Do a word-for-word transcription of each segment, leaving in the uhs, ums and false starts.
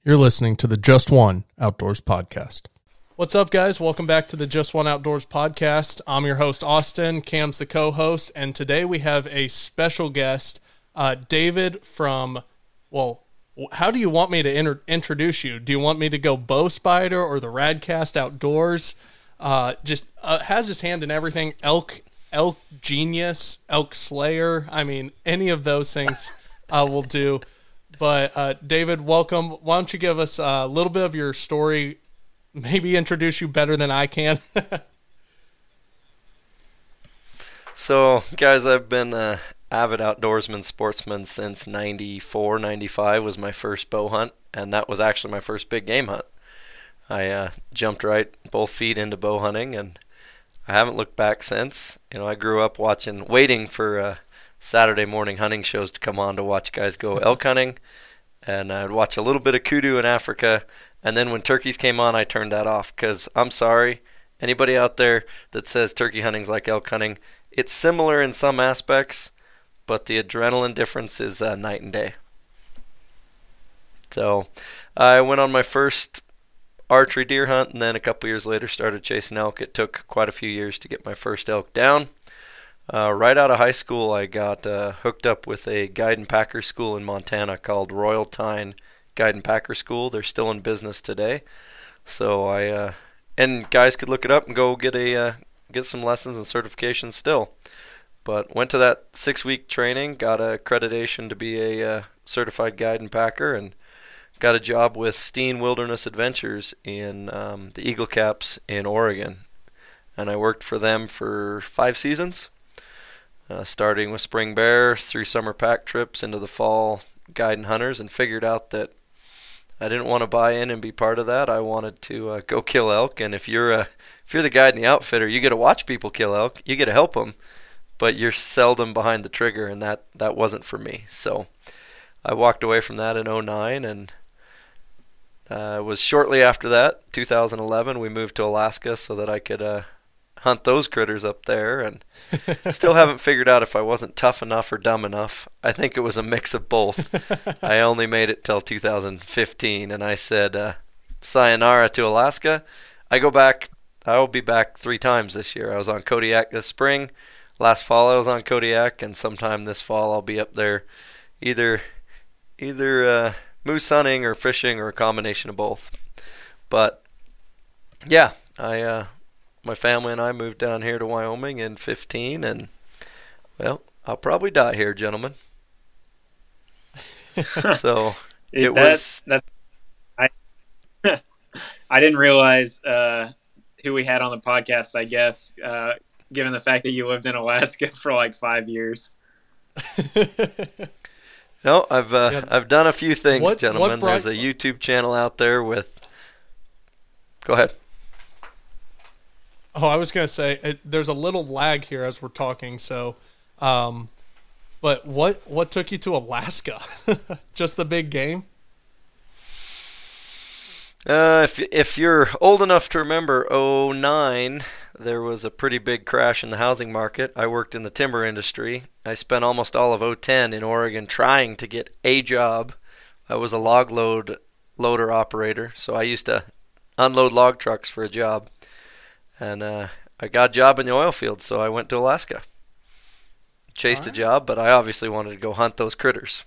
You're listening to the Just One Outdoors Podcast. What's up, guys? Welcome back to the Just One Outdoors Podcast. I'm your host, Austin. Cam's the co-host, and today we have a special guest, uh, David from, well, how do you want me to inter- introduce you? Do you want me to go Bow Spider or the Radcast Outdoors? Uh, just uh, has his hand in everything. Elk, elk genius, elk slayer. I mean, any of those things uh, will do. But uh, David, welcome. Why don't you give us a little bit of your story? Maybe introduce you better than I can. So, guys, I've been an avid outdoorsman, sportsman since ninety-four, ninety-five was my first bow hunt, and that was actually my first big game hunt. I uh, jumped right both feet into bow hunting, and I haven't looked back since. You know, I grew up watching, waiting for uh, Saturday morning hunting shows to come on to watch guys go elk hunting, and I'd watch a little bit of kudu in Africa, and then when turkeys came on, I turned that off, because I'm sorry, anybody out there that says turkey hunting's like elk hunting, it's similar in some aspects, but the adrenaline difference is uh, night and day. So I went on my first archery deer hunt, and then a couple years later started chasing elk. It took quite a few years to get my first elk down. Uh, right out of high school, I got uh, hooked up with a guide and packer school in Montana called Royal Tyne Guide and Packer School. They're still in business today. So I uh, and guys could look it up and go get a uh, get some lessons and certifications still. But went to that six-week training, got a accreditation to be a uh, certified guide and packer, and got a job with Steen Wilderness Adventures in um, the Eagle Caps in Oregon. And I worked for them for five seasons. Uh, starting with spring bear, through summer pack trips, into the fall guiding hunters, and figured out that I didn't want to buy in and be part of that. I wanted to uh, go kill elk, and if you're a if you're the guide and the outfitter, you get to watch people kill elk, you get to help them, but you're seldom behind the trigger, and that, that wasn't for me. So I walked away from that in oh nine, and uh, it was shortly after that, two thousand eleven, we moved to Alaska so that I could uh, hunt those critters up there, and still haven't figured out if I wasn't tough enough or dumb enough. I think it was a mix of both. I only made it till two thousand fifteen, and I said uh, sayonara to Alaska. I go back, I will be back three times this year. I was on Kodiak this spring. Last fall I was on Kodiak, and sometime this fall I'll be up there either either uh, moose hunting or fishing or a combination of both. But yeah, I uh, my family and I moved down here to Wyoming in fifteen, and, well, I'll probably die here, gentlemen. So, it that's, was... That's, I, I didn't realize uh, who we had on the podcast, I guess, uh, given the fact that you lived in Alaska for like five years. No, I've uh, yeah. I've done a few things, what, gentlemen. what brought... There's a YouTube channel out there with... Go ahead. Oh, I was going to say, it, there's a little lag here as we're talking, so, um, but what what took you to Alaska? Just the big game? Uh, if if you're old enough to remember oh nine, there was a pretty big crash in the housing market. I worked in the timber industry. I spent almost all of oh ten in Oregon trying to get a job. I was a log load loader operator, so I used to unload log trucks for a job. And uh, I got a job in the oil field, so I went to Alaska. Chased right. a job, but I obviously wanted to go hunt those critters.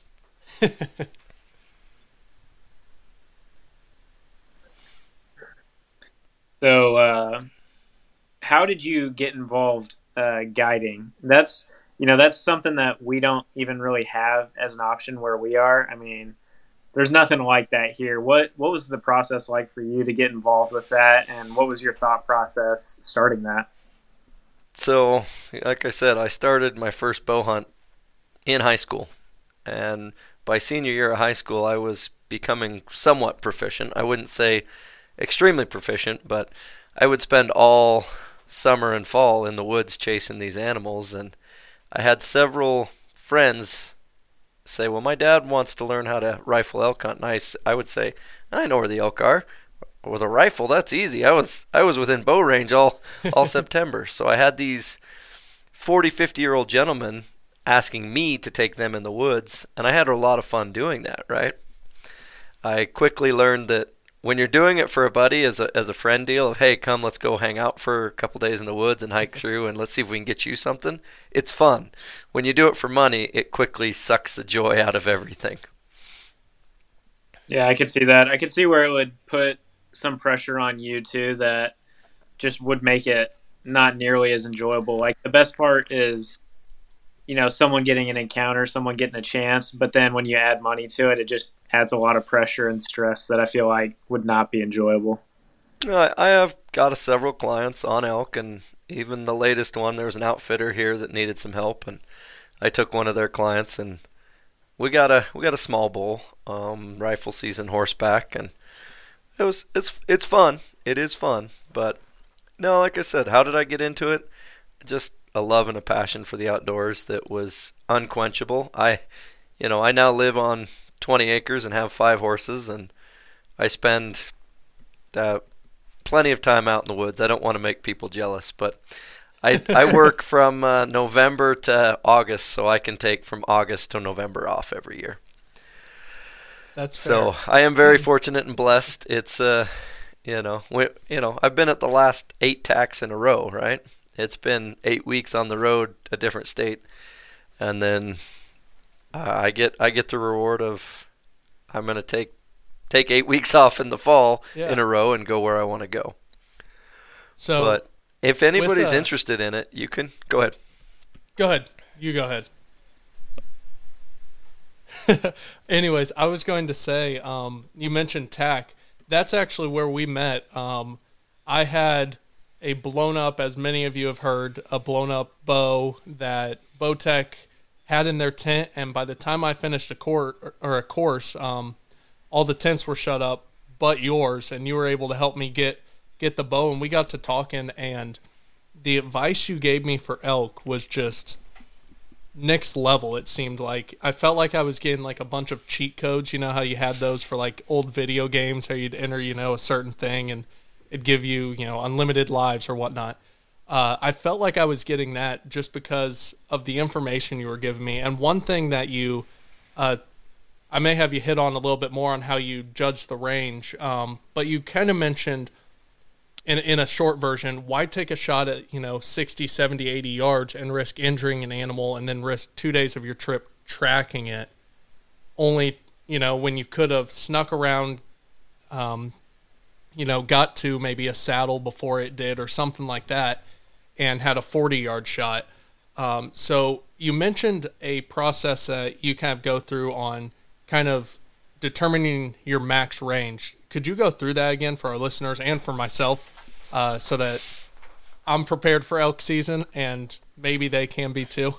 So, uh, how did you get involved uh, guiding? That's, you know, that's something that we don't even really have as an option where we are. I mean, there's nothing like that here. What what was the process like for you to get involved with that, and what was your thought process starting that? So, like I said, I started my first bow hunt in high school, and by senior year of high school, I was becoming somewhat proficient. I wouldn't say extremely proficient, but I would spend all summer and fall in the woods chasing these animals, and I had several friends say, well, my dad wants to learn how to rifle elk hunt. And I, I would say, I know where the elk are. With a rifle, that's easy. I was I was within bow range all, all September. So I had these forty, fifty-year-old gentlemen asking me to take them in the woods, and I had a lot of fun doing that, right? I quickly learned that when you're doing it for a buddy as a as a friend deal of, hey, come, let's go hang out for a couple days in the woods and hike through and let's see if we can get you something, it's fun. When you do it for money, it quickly sucks the joy out of everything. Yeah, I could see that. I could see where it would put some pressure on you too, that just would make it not nearly as enjoyable. Like the best part is, you know, someone getting an encounter, someone getting a chance, but then when you add money to it, it just adds a lot of pressure and stress that I feel like would not be enjoyable. I I have got a several clients on elk, and even the latest one, there was an outfitter here that needed some help, and I took one of their clients, and we got a we got a small bull, um, rifle season horseback, and it was it's it's fun. It is fun, but no, like I said, how did I get into it? Just a love and a passion for the outdoors that was unquenchable. I, you know, I now live on twenty acres and have five horses, and I spend uh, plenty of time out in the woods. I don't want to make people jealous, but I I work from uh, November to August, so I can take from August to November off every year. That's fair. So I am very fortunate and blessed. It's uh, you know, we, you know, I've been at the last eight tacks in a row, right? It's been eight weeks on the road, a different state, and then uh, I get I get the reward of I'm going to take take eight weeks off in the fall yeah. in a row and go where I want to go. So, but if anybody's with, uh, interested in it, you can go ahead. Go ahead. You go ahead. Anyways, I was going to say, um, you mentioned tack. That's actually where we met. Um, I had a blown up, as many of you have heard, a blown up bow that Bowtech had in their tent, and by the time I finished a court or a course, um, all the tents were shut up but yours, and you were able to help me get get the bow, and we got to talking, and the advice you gave me for elk was just next level. It seemed like I felt like I was getting like a bunch of cheat codes. You know how you had those for like old video games, how you'd enter, you know, a certain thing and it'd give you, you know, unlimited lives or whatnot. Uh, I felt like I was getting that just because of the information you were giving me. And one thing that you, uh, I may have you hit on a little bit more on how you judge the range, um, but you kind of mentioned in in a short version, why take a shot at, you know, sixty, seventy, eighty yards and risk injuring an animal and then risk two days of your trip tracking it, only, you know, when you could have snuck around, um, you know, got to maybe a saddle before it did or something like that and had a forty-yard shot. Um, so you mentioned a process that you kind of go through on kind of determining your max range. Could you go through that again for our listeners and for myself, uh, so that I'm prepared for elk season and maybe they can be too?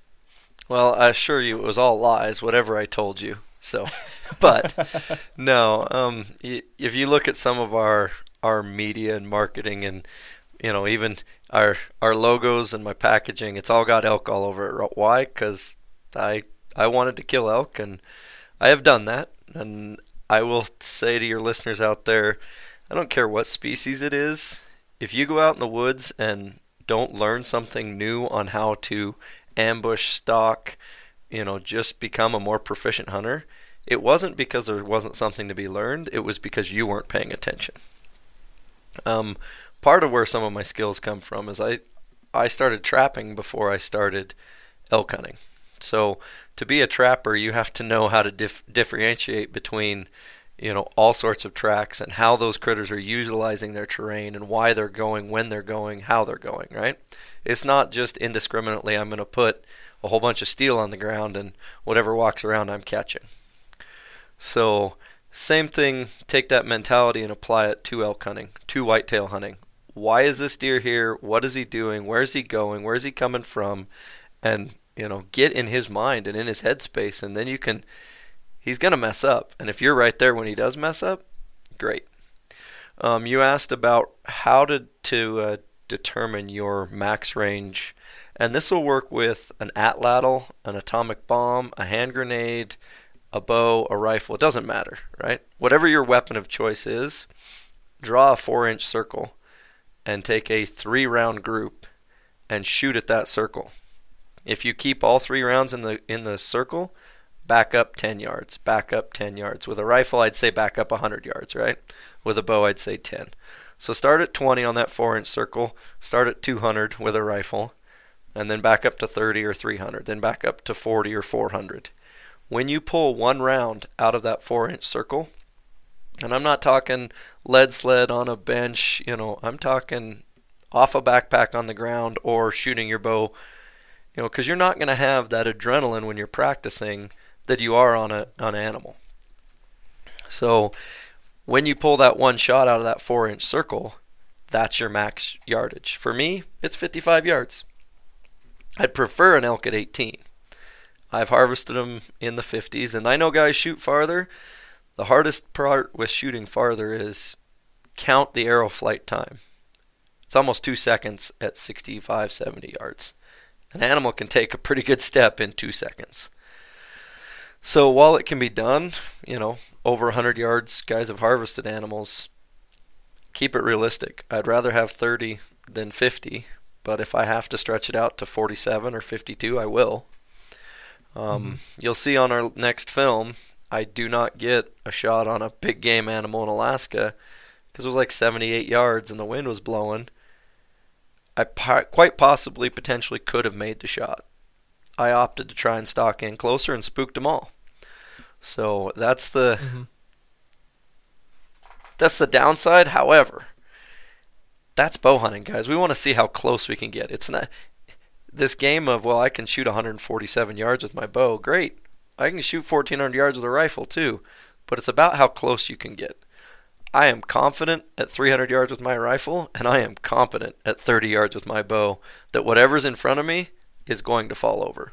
Well, I assure you it was all lies, whatever I told you. So, but no, um, if you look at some of our, our media and marketing and, you know, even our, our logos and my packaging, it's all got elk all over it. Why? Because I, I wanted to kill elk, and I have done that. And I will say to your listeners out there, I don't care what species it is, if you go out in the woods and don't learn something new on how to ambush, stalk, you know, just become a more proficient hunter, it wasn't because there wasn't something to be learned, it was because you weren't paying attention. Um, part of where some of my skills come from is I, I started trapping before I started elk hunting. So to be a trapper, you have to know how to dif- differentiate between, you know, all sorts of tracks and how those critters are utilizing their terrain and why they're going, when they're going, how they're going, right? It's not just indiscriminately, I'm going to put a whole bunch of steel on the ground and whatever walks around I'm catching. So same thing, take that mentality and apply it to elk hunting, to whitetail hunting. Why is this deer here? What is he doing? Where is he going? Where is he coming from? And, you know, get in his mind and in his headspace, and then you can, he's going to mess up. And if you're right there when he does mess up, great. Um, you asked about how to, to uh, determine your max range, and this will work with an atlatl, an atomic bomb, a hand grenade, a bow, a rifle. It doesn't matter, right? Whatever your weapon of choice is, draw a four-inch circle and take a three-round group and shoot at that circle. If you keep all three rounds in the in the circle, back up ten yards, back up ten yards. With a rifle, I'd say back up one hundred yards, right? With a bow, I'd say ten. So start at twenty on that four-inch circle, start at two hundred with a rifle, and then back up to thirty or three hundred, then back up to forty or four hundred. When you pull one round out of that four-inch circle, and I'm not talking lead sled on a bench, you know, I'm talking off a backpack on the ground or shooting your bow, you know, because you're not going to have that adrenaline when you're practicing that you are on a on an animal. So when you pull that one shot out of that four-inch circle, that's your max yardage. For me, it's fifty-five yards. I'd prefer an elk at eighteen. I've harvested them in the fifties, and I know guys shoot farther. The hardest part with shooting farther is count the arrow flight time. It's almost two seconds at sixty-five, seventy yards. An animal can take a pretty good step in two seconds. So while it can be done, you know, over one hundred yards, guys have harvested animals. Keep it realistic. I'd rather have thirty than fifty, but if I have to stretch it out to forty-seven or fifty-two, I will. Um, mm-hmm. You'll see on our next film, I do not get a shot on a big game animal in Alaska because it was like seventy-eight yards and the wind was blowing. I po- quite possibly potentially could have made the shot. I opted to try and stalk in closer and spooked them all. So that's the mm-hmm. that's the downside. However, that's bow hunting, guys. We want to see how close we can get. It's not this game of, well, I can shoot one hundred forty-seven yards with my bow. Great. I can shoot fourteen hundred yards with a rifle too. But it's about how close you can get. I am confident at three hundred yards with my rifle, and I am competent at thirty yards with my bow that whatever's in front of me is going to fall over.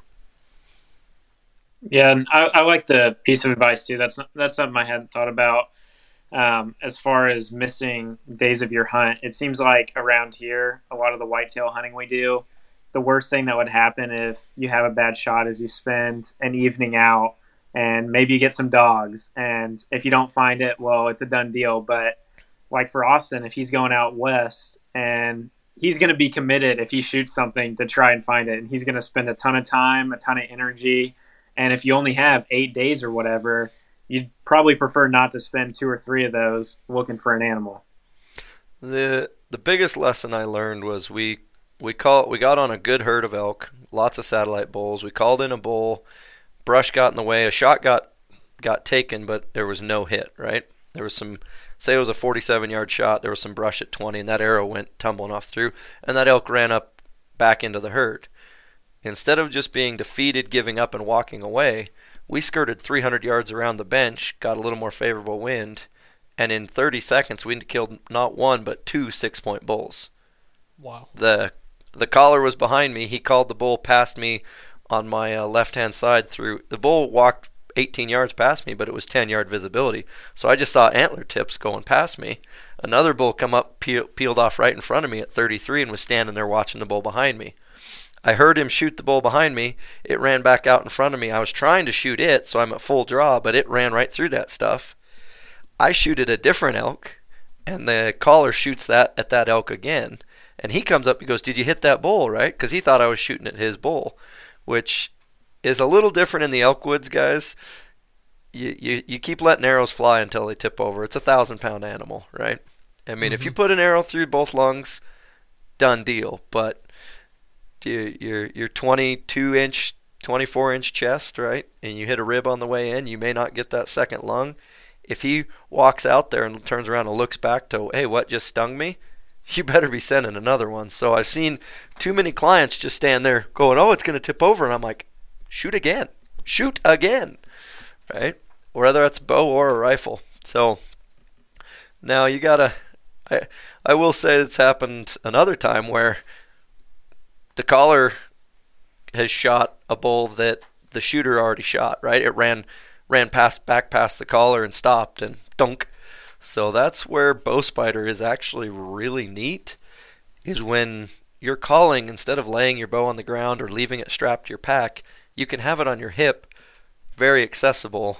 Yeah, and I, I like the piece of advice too. That's that's something I hadn't thought about. Um, as far as missing days of your hunt, it seems like around here, a lot of the whitetail hunting we do, the worst thing that would happen if you have a bad shot is you spend an evening out and maybe you get some dogs. And if you don't find it, well, it's a done deal. But like for Austin, if he's going out west and he's going to be committed if he shoots something to try and find it, and he's going to spend a ton of time, a ton of energy. And if you only have eight days or whatever, you'd probably prefer not to spend two or three of those looking for an animal. The the biggest lesson I learned was we we call we got on a good herd of elk, lots of satellite bulls. We called in a bull, brush got in the way, a shot got got taken, but there was no hit, right? There was some, say it was a forty-seven yard shot, there was some brush at twenty, and that arrow went tumbling off through, and that elk ran up back into the herd. Instead of just being defeated, giving up, and walking away, we skirted three hundred yards around the bench, got a little more favorable wind, and in thirty seconds we killed not one but two six-point bulls. Wow. The the caller was behind me. He called the bull past me on my uh, left-hand side through. The bull walked eighteen yards past me, but it was ten-yard visibility. So I just saw antler tips going past me. Another bull come up, peel, peeled off right in front of me at thirty-three and was standing there watching the bull behind me. I heard him shoot the bull behind me. It ran back out in front of me. I was trying to shoot it, so I'm at full draw, but it ran right through that stuff. I shoot at a different elk, and the caller shoots that at that elk again. And he comes up, he goes, "Did you hit that bull, right?" Because he thought I was shooting at his bull, which is a little different in the elk woods, guys. You, you, you keep letting arrows fly until they tip over. It's a thousand-pound animal, right? I mean, mm-hmm. if you put an arrow through both lungs, done deal, but your your twenty-two inch, twenty-four inch chest, right, and you hit a rib on the way in, you may not get that second lung. If he walks out there and turns around and looks back to, hey, what just stung me? You better be sending another one. So I've seen too many clients just stand there going, oh, it's going to tip over, and I'm like, shoot again, shoot again, right? Whether that's a bow or a rifle. So now you gotta. I I will say it's happened another time where the caller has shot a bull that the shooter already shot, right? It ran ran past back past the caller and stopped and dunk. So that's where bow spider is actually really neat, is when you're calling, instead of laying your bow on the ground or leaving it strapped to your pack, you can have it on your hip, very accessible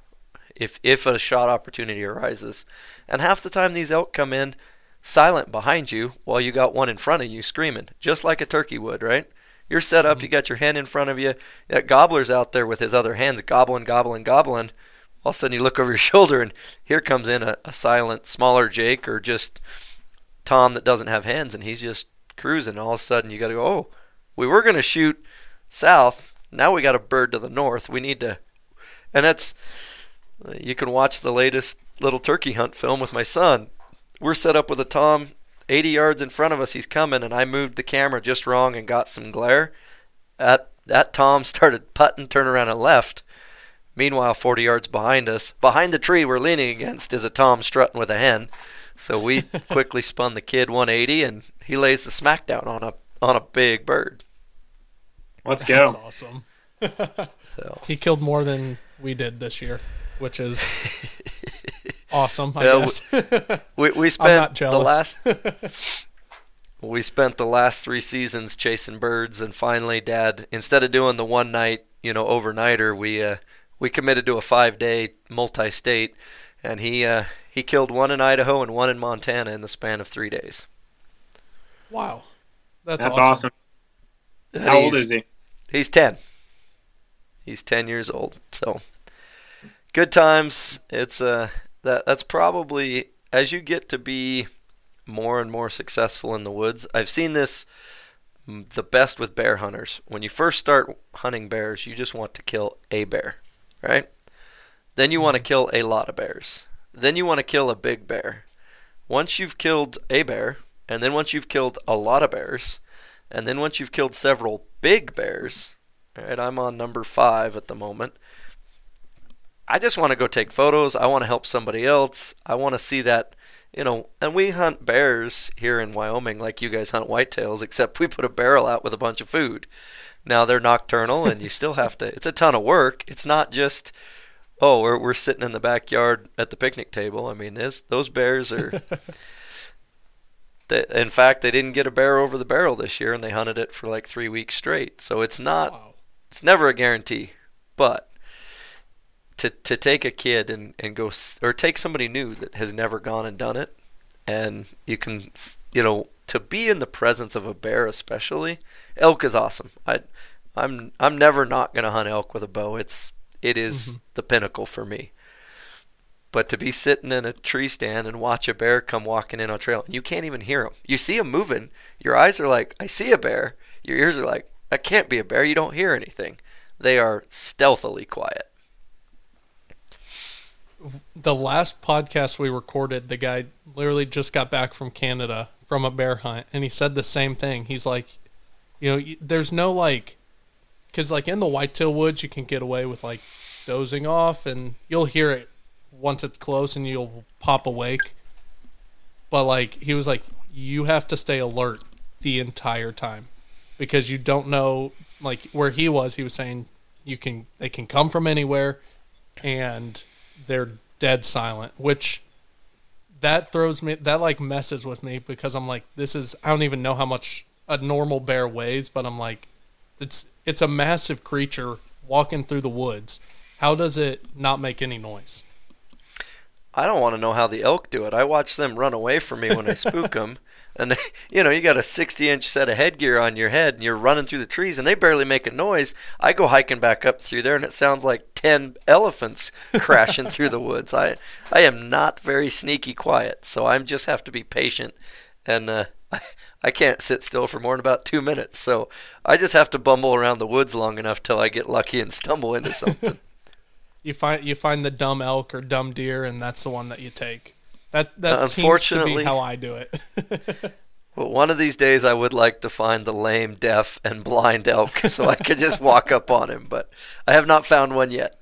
if if a shot opportunity arises. And half the time these elk come in silent behind you while you got one in front of you screaming, just like a turkey would, right? You're set up. Mm-hmm. You got your hen in front of you. That gobbler's out there with his other hens gobbling, gobbling, gobbling. All of a sudden you look over your shoulder and here comes in a, a silent, smaller Jake or just Tom that doesn't have hens, and he's just cruising. All of a sudden you got to go, oh, we were going to shoot south. Now we got a bird to the north. We need to, and that's, you can watch the latest little turkey hunt film with my son. We're set up with a Tom eighty yards in front of us. He's coming, and I moved the camera just wrong and got some glare. That, that Tom started putting, turn around and left. Meanwhile, forty yards behind us, behind the tree we're leaning against, is a Tom strutting with a hen. So we quickly spun the kid one eighty, and he lays the smackdown on a on a big bird. Let's go. That's awesome. So. He killed more than we did this year, which is awesome, I yeah, guess. we we spent I'm not jealous. the last we spent the last three seasons chasing birds, and finally, Dad, instead of doing the one night, you know, overnighter, we uh, we committed to a five day multi-state, and he uh, he killed one in Idaho and one in Montana in the span of three days. Wow, that's, that's awesome. awesome. How old is he? He's ten. He's ten years old. So good times. It's uh that that's probably, as you get to be more and more successful in the woods. I've seen this the best with bear hunters. When you first start hunting bears, you just want to kill a bear, right? Then you want to kill a lot of bears. Then you want to kill a big bear. Once you've killed a bear, and then once you've killed a lot of bears, and then once you've killed several big bears, right, I'm on number five at the moment, I just want to go take photos. I want to help somebody else. I want to see that, you know, and we hunt bears here in Wyoming like you guys hunt whitetails, except we put a barrel out with a bunch of food. Now, they're nocturnal, and you still have to, it's a ton of work. It's not just, oh, we're we're sitting in the backyard at the picnic table. I mean, this, those bears are, they, in fact, they didn't get a bear over the barrel this year, and they hunted it for like three weeks straight. So it's not, wow. It's never a guarantee. But to to take a kid and, and go, or take somebody new that has never gone and done it, and you can, you know, to be in the presence of a bear especially, elk is awesome. I, I'm I'm never not going to hunt elk with a bow. It's it is mm-hmm. the pinnacle for me. But to be sitting in a tree stand and watch a bear come walking in on trail, and you can't even hear him. You see him moving. Your eyes are like, I see a bear. Your ears are like, that can't be a bear. You don't hear anything. They are stealthily quiet. The last podcast we recorded, the guy literally just got back from Canada from a bear hunt, and he said the same thing. He's like, you know, there's no like, because like in the whitetail woods, you can get away with like dozing off, and you'll hear it once it's close, and you'll pop awake. But like he was like, you have to stay alert the entire time, because you don't know, like where he was, he was saying you can they can come from anywhere, and they're dead silent, which that throws me, that like messes with me, because I'm like, this is, I don't even know how much a normal bear weighs, but I'm like, it's it's a massive creature walking through the woods. How does it not make any noise? I don't want to know how the elk do it. I watch them run away from me when I spook them. And, they, you know, you got a sixty-inch set of headgear on your head, and you're running through the trees, and they barely make a noise. I go hiking back up through there, and it sounds like ten elephants crashing through the woods. I I am not very sneaky quiet, so I just have to be patient. And uh, I, I can't sit still for more than about two minutes. So I just have to bumble around the woods long enough till I get lucky and stumble into something. You find you find the dumb elk or dumb deer, and that's the one that you take. That that uh, seems to be how I do it. Well, one of these days I would like to find the lame, deaf, and blind elk so I could just walk up on him, but I have not found one yet.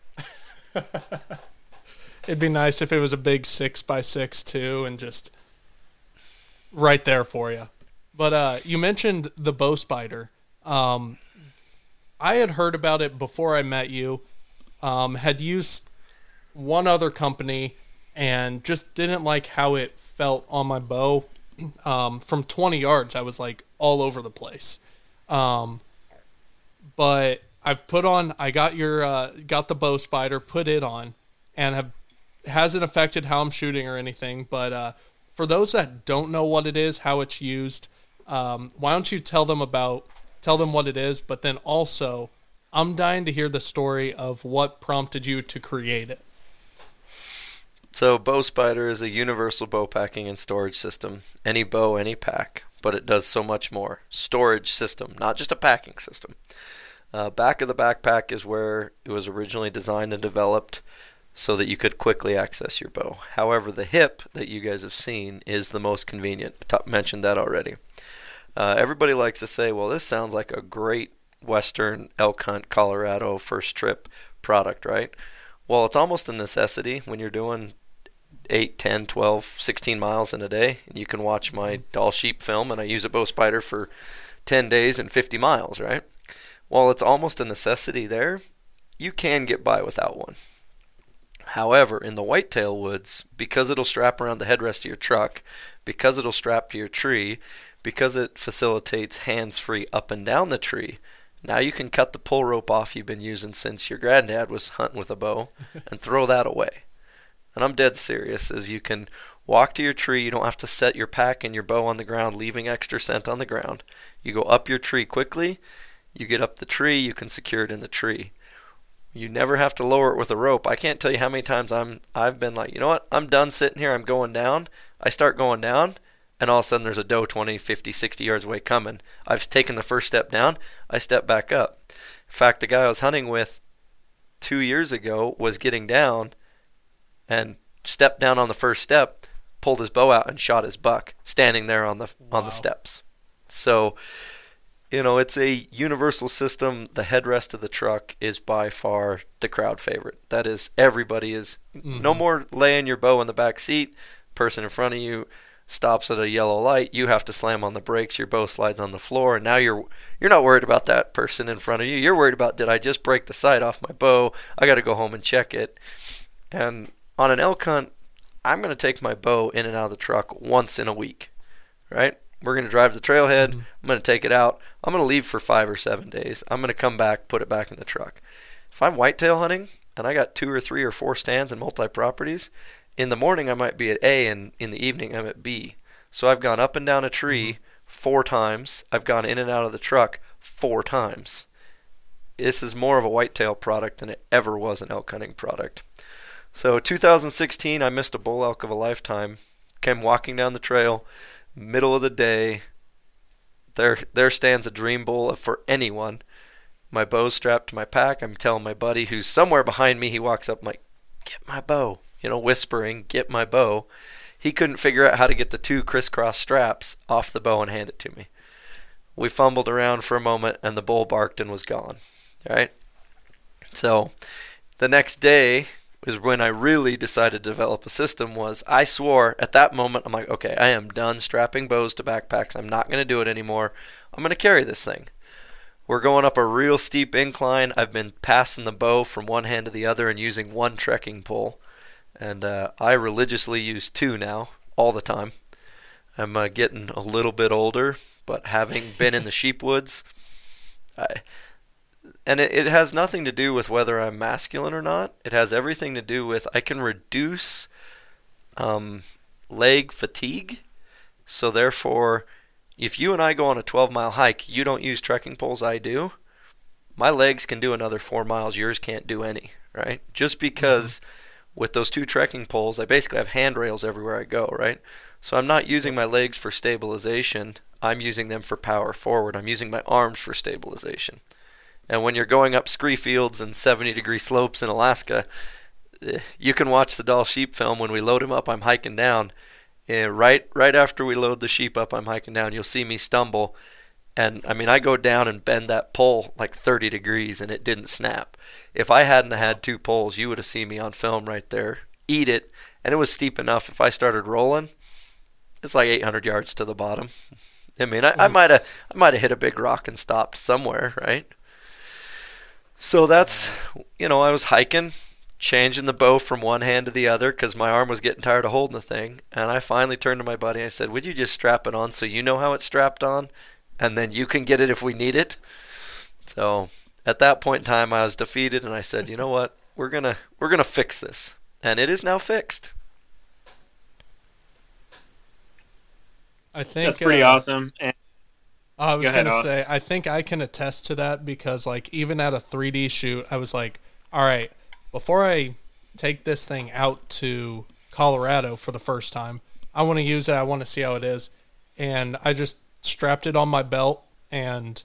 It'd be nice if it was a big six by six too, and just right there for you. But uh, you mentioned the bow spider. Um, I had heard about it before I met you. Um, had used one other company and just didn't like how it felt on my bow. Um, from twenty yards, I was like all over the place. Um, but I've put on, I got your, uh, got the bow spider, put it on, and have, hasn't affected how I'm shooting or anything. But, uh, for those that don't know what it is, how it's used, um, why don't you tell them about tell them what it is, but then also I'm dying to hear the story of what prompted you to create it. So Bow Spider is a universal bow packing and storage system. Any bow, any pack, but it does so much more. Storage system, not just a packing system. Uh, back of the backpack is where it was originally designed and developed so that you could quickly access your bow. However, the hip that you guys have seen is the most convenient. I t- mentioned that already. Uh, everybody likes to say, well, this sounds like a great Western elk hunt, Colorado first trip product, right? Well, it's almost a necessity when you're doing eight, ten, twelve, sixteen miles in a day. And you can watch my Doll Sheep film, and I use a Bow Spider for ten days and fifty miles, right? While it's almost a necessity there, you can get by without one. However, in the whitetail woods, because it'll strap around the headrest of your truck, because it'll strap to your tree, because it facilitates hands-free up and down the tree, now you can cut the pull rope off you've been using since your granddad was hunting with a bow and throw that away. And I'm dead serious, as you can walk to your tree. You don't have to set your pack and your bow on the ground, leaving extra scent on the ground. You go up your tree quickly. You get up the tree. You can secure it in the tree. You never have to lower it with a rope. I can't tell you how many times I'm, I've been like, you know what, I'm done sitting here. I'm going down. I start going down, and all of a sudden there's a doe twenty, fifty, sixty yards away coming. I've taken the first step down. I step back up. In fact, the guy I was hunting with two years ago was getting down and stepped down on the first step, pulled his bow out, and shot his buck standing there on the wow. on the steps. So, you know, it's a universal system. The headrest of the truck is by far the crowd favorite. That is, everybody is mm-hmm. no more laying your bow in the back seat. Person in front of you stops at a yellow light. You have to slam on the brakes. Your bow slides on the floor, and now you're you're not worried about that person in front of you. You're worried about, did I just break the sight off my bow? I got to go home and check it. And on an elk hunt, I'm going to take my bow in and out of the truck once in a week, right? We're going to drive to the trailhead. Mm-hmm. I'm going to take it out. I'm going to leave for five or seven days. I'm going to come back, put it back in the truck. If I'm whitetail hunting and I got two or three or four stands and multi-properties, in the morning I might be at A, and in the evening I'm at B. So I've gone up and down a tree four times. I've gone in and out of the truck four times. This is more of a whitetail product than it ever was an elk hunting product. So two thousand sixteen, I missed a bull elk of a lifetime. Came walking down the trail, middle of the day. There, there stands a dream bull for anyone. My bow's strapped to my pack. I'm telling my buddy, who's somewhere behind me, he walks up, I'm like, get my bow. You know, whispering, get my bow. He couldn't figure out how to get the two crisscross straps off the bow and hand it to me. We fumbled around for a moment, and the bull barked and was gone. All right? So the next day is when I really decided to develop a system. Was I swore at that moment, I'm like, okay, I am done strapping bows to backpacks. I'm not going to do it anymore. I'm going to carry this thing. We're going up a real steep incline. I've been passing the bow from one hand to the other and using one trekking pole. And uh, I religiously use two now, all the time. I'm uh, getting a little bit older, but having been in the sheep woods, I, and it, it has nothing to do with whether I'm masculine or not. It has everything to do with I can reduce um, leg fatigue. So therefore, if you and I go on a twelve-mile hike, you don't use trekking poles, I do. My legs can do another four miles. Yours can't do any, right? Just because... Mm-hmm. With those two trekking poles, I basically have handrails everywhere I go, right? So I'm not using my legs for stabilization. I'm using them for power forward. I'm using my arms for stabilization. And when you're going up scree fields and seventy degree slopes in Alaska, you can watch the Doll Sheep film. When we load him up, I'm hiking down. And right, right after we load the sheep up, I'm hiking down. You'll see me stumble. And, I mean, I go down and bend that pole like thirty degrees, and it didn't snap. If I hadn't had two poles, you would have seen me on film right there. Eat it. And it was steep enough. If I started rolling, it's like eight hundred yards to the bottom. I mean, I, I might have I might have hit a big rock and stopped somewhere, right? So that's, you know, I was hiking, changing the bow from one hand to the other because my arm was getting tired of holding the thing. And I finally turned to my buddy and I said, would you just strap it on so you know how it's strapped on? And then you can get it if we need it. So at that point in time, I was defeated, and I said, you know what? We're gonna we're gonna fix this, and it is now fixed. I think that's pretty uh, awesome. And I was Go ahead, going to Austin. say, I think I can attest to that because, like, even at a three D shoot, I was like, all right, before I take this thing out to Colorado for the first time, I want to use it. I want to see how it is. And I just strapped it on my belt, and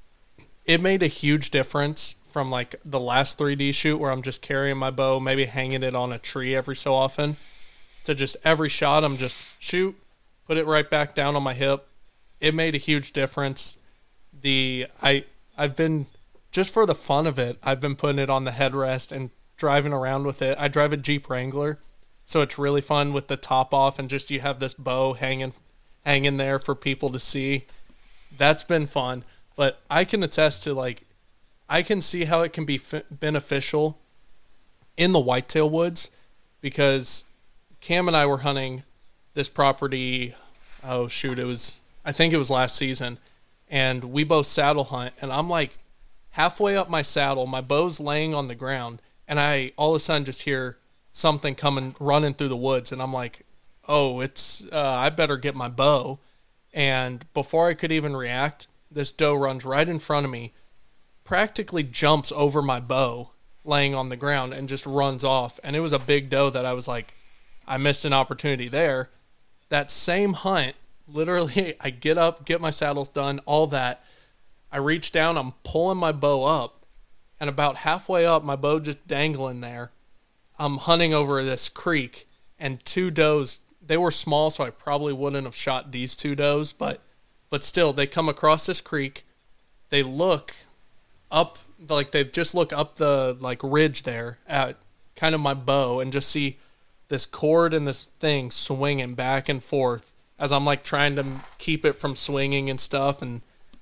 it made a huge difference from, like, the last three D shoot where I'm just carrying my bow, maybe hanging it on a tree every so often, to just every shot I'm just shoot, put it right back down on my hip. It made a huge difference. The I I've been just for the fun of it, I've been putting it on the headrest and driving around with it. I drive a Jeep Wrangler, so it's really fun with the top off and just you have this bow hanging hanging there for people to see. That's been fun, but I can attest to, like, I can see how it can be f- beneficial in the whitetail woods because Cam and I were hunting this property. Oh shoot, it was I think it was last season, and we both saddle hunt, and I'm like halfway up my saddle, my bow's laying on the ground, and I all of a sudden just hear something coming running through the woods, and I'm like, oh, it's uh, I better get my bow. And before I could even react, this doe runs right in front of me, practically jumps over my bow laying on the ground and just runs off. And it was a big doe that I was like, I missed an opportunity there. That same hunt, literally, I get up, get my saddles done, all that. I reach down, I'm pulling my bow up, and about halfway up, my bow just dangling there. I'm hunting over this creek, and two does, they were small, so I probably wouldn't have shot these two does, but but still, they come across this creek, they look up, like they just look up the like ridge there at kind of my bow and just see this cord and this thing swinging back and forth as I'm like trying to keep it from swinging and stuff, and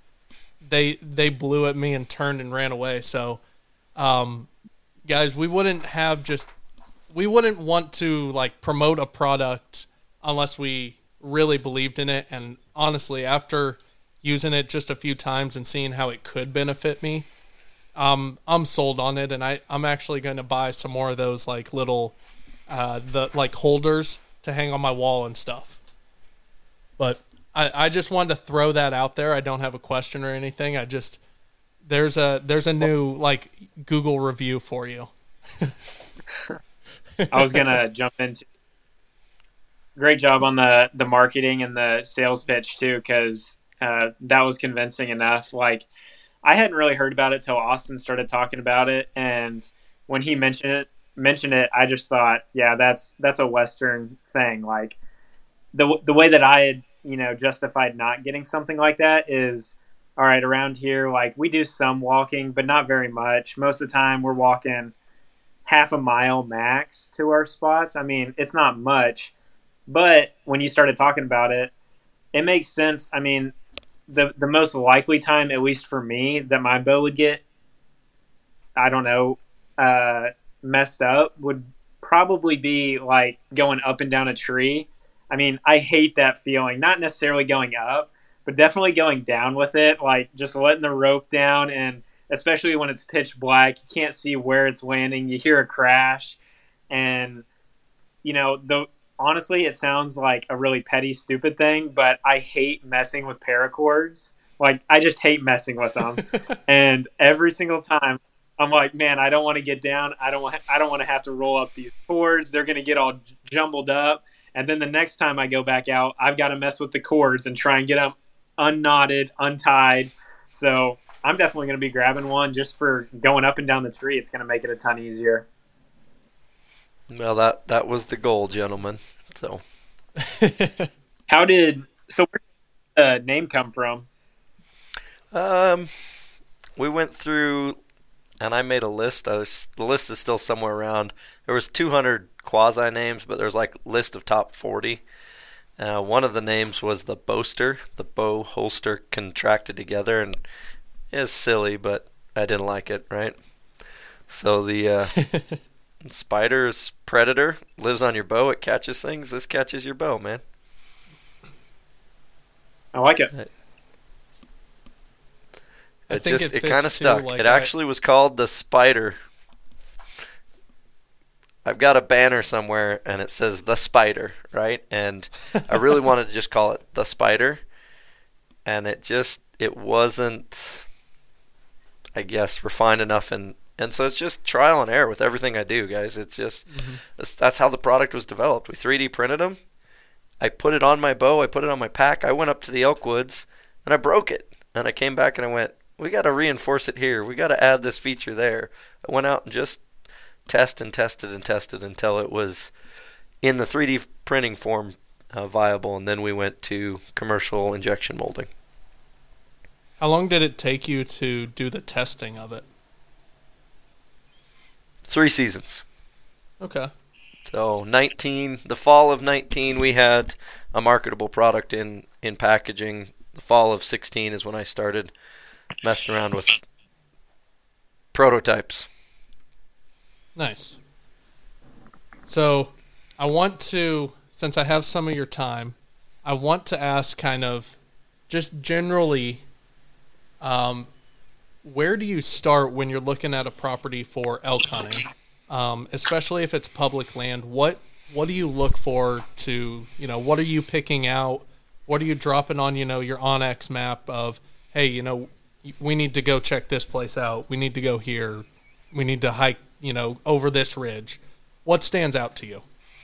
they they blew at me and turned and ran away. So, um, guys, we wouldn't have just we wouldn't want to like promote a product unless we really believed in it. And honestly, after using it just a few times and seeing how it could benefit me, um, I'm sold on it, and I I'm actually going to buy some more of those like little uh, the like holders to hang on my wall and stuff. But I, I just wanted to throw that out there. I don't have a question or anything. I just there's a there's a new like Google review for you. I was gonna jump into. Great job on the the marketing and the sales pitch too, because uh, that was convincing enough. Like, I hadn't really heard about it till Austin started talking about it, and when he mentioned it, mentioned it, I just thought, yeah, that's that's a Western thing. Like, the the way that I had, you know, justified not getting something like that is, all right, around here, like, we do some walking, but not very much. Most of the time, we're walking half a mile max to our spots. I mean, it's not much, but when you started talking about it, it makes sense. I mean, the the most likely time, at least for me, that my bow would get, I don't know, uh, messed up would probably be like going up and down a tree. I mean, I hate that feeling, not necessarily going up, but definitely going down with it, like just letting the rope down, and especially when it's pitch black, you can't see where it's landing, you hear a crash, and, you know, the honestly, it sounds like a really petty, stupid thing, but I hate messing with paracords. Like, I just hate messing with them. And every single time, I'm like, man, I don't want to get down. I don't want. I don't want to have to roll up these cords. They're going to get all jumbled up. And then the next time I go back out, I've got to mess with the cords and try and get them unknotted, untied. So I'm definitely going to be grabbing one just for going up and down the tree. It's going to make it a ton easier. Well, that that was the goal, gentlemen. So, how did so where did the name come from? Um, we went through, and I made a list. I was, the list is still somewhere around. There was two hundred quasi names, but there's like a list of top forty. Uh, one of the names was the Boaster, the bow holster contracted together, and it's silly, but I didn't like it. Right. So the uh, Spider's Predator lives on your bow. It catches things. This catches your bow, man. I like it. It, I it think just it it, kind of stuck. Like it actually I... was called the Spider. I've got a banner somewhere and it says the Spider, right? And I really wanted to just call it the Spider. and it just, it wasn't, I guess, refined enough. And, and so it's just trial and error with everything I do, guys. It's just, mm-hmm. that's, that's how the product was developed. We three D printed them. I put it on my bow. I put it on my pack. I went up to the elk woods, and I broke it. And I came back and I went, we got to reinforce it here. We got to add this feature there. I went out and just tested and tested and tested until it was in the three D printing form uh, viable, and then we went to commercial injection molding. How long did it take you to do the testing of it? Three seasons. Okay. So nineteen, the fall of nineteen, we had a marketable product in, in packaging. The fall of sixteen is when I started messing around with prototypes. Nice. So I want to, since I have some of your time, I want to ask kind of just generally, um, where do you start when you're looking at a property for elk hunting, um, especially if it's public land? What what do you look for to, you know, what are you picking out? What are you dropping on, you know, your OnX map of, hey, you know, we need to go check this place out. We need to go here. We need to hike, you know, over this ridge. What stands out to you?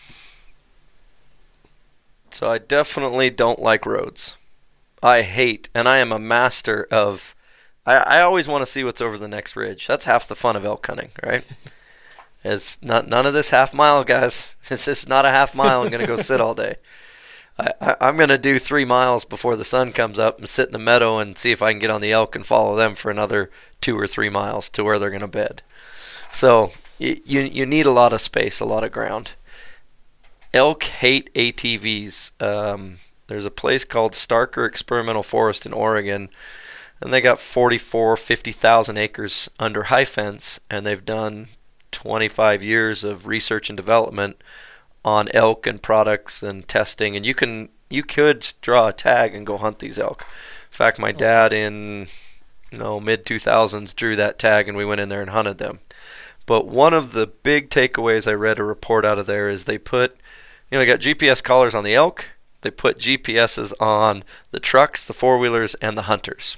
So I definitely don't like roads. I hate, and I am a master of, I, I always want to see what's over the next ridge. That's half the fun of elk hunting, right? It's not none of this half mile, guys. This is not a half mile. I'm going to go sit all day. I, I, I'm going to do three miles before the sun comes up and sit in the meadow and see if I can get on the elk and follow them for another two or three miles to where they're going to bed. So you, you you need a lot of space, a lot of ground. Elk hate A T Vs. Um, there's a place called Starker Experimental Forest in Oregon, and they got forty-four, fifty thousand acres under high fence, and they've done twenty-five years of research and development on elk and products and testing, and you can you could draw a tag and go hunt these elk. In fact, my dad in you know mid two thousands drew that tag, and we went in there and hunted them. But one of the big takeaways I read a report out of there is they put, you know, they got G P S collars on the elk. They put G P S's on the trucks, the four-wheelers, and the hunters.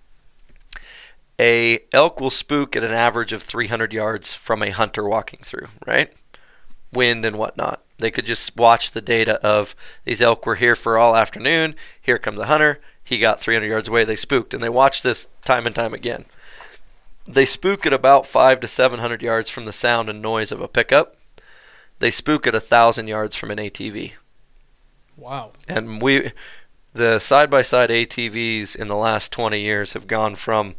A elk will spook at an average of three hundred yards from a hunter walking through, right? Wind and whatnot. They could just watch the data of these elk were here for all afternoon. Here comes a hunter. He got three hundred yards away. They spooked, and they watch this time and time again. They spook at about five to seven hundred yards from the sound and noise of a pickup. They spook at a thousand yards from an A T V. Wow! And we, the side-by-side A T Vs in the last twenty years have gone from,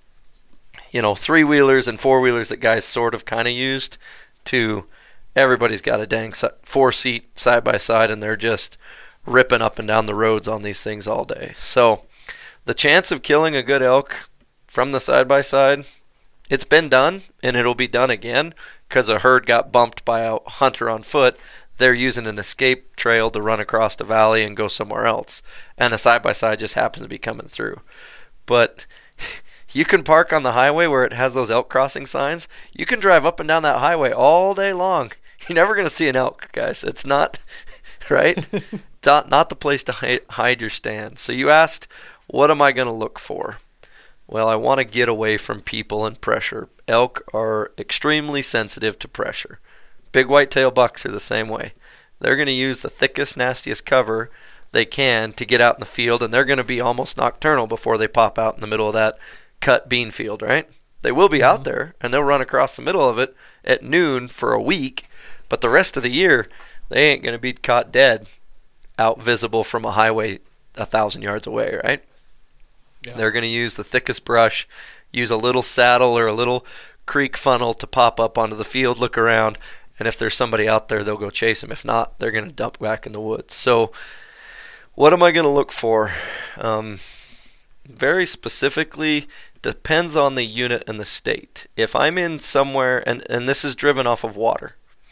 you know, three-wheelers and four-wheelers that guys sort of kind of used to everybody's got a dang four-seat side-by-side, and they're just ripping up and down the roads on these things all day. So the chance of killing a good elk from the side-by-side, it's been done, and it'll be done again because a herd got bumped by a hunter on foot. They're using an escape trail to run across the valley and go somewhere else, and a side-by-side just happens to be coming through. But you can park on the highway where it has those elk crossing signs. You can drive up and down that highway all day long. You're never going to see an elk, guys. It's not, right? not, not the place to hide, hide your stand. So you asked, what am I going to look for? Well, I want to get away from people and pressure. Elk are extremely sensitive to pressure. Big whitetail bucks are the same way. They're going to use the thickest, nastiest cover they can to get out in the field, and they're going to be almost nocturnal before they pop out in the middle of that cut bean field, right? They will be mm-hmm. out there, and they'll run across the middle of it at noon for a week, but the rest of the year, they ain't going to be caught dead out visible from a highway a thousand yards away, right? Yeah. They're going to use the thickest brush, use a little saddle or a little creek funnel to pop up onto the field, look around, and if there's somebody out there, they'll go chase them. If not, they're going to dump back in the woods. So what am I going to look for? Um, very specifically, depends on the unit and the state. If I'm in somewhere, and, and this is driven off of water.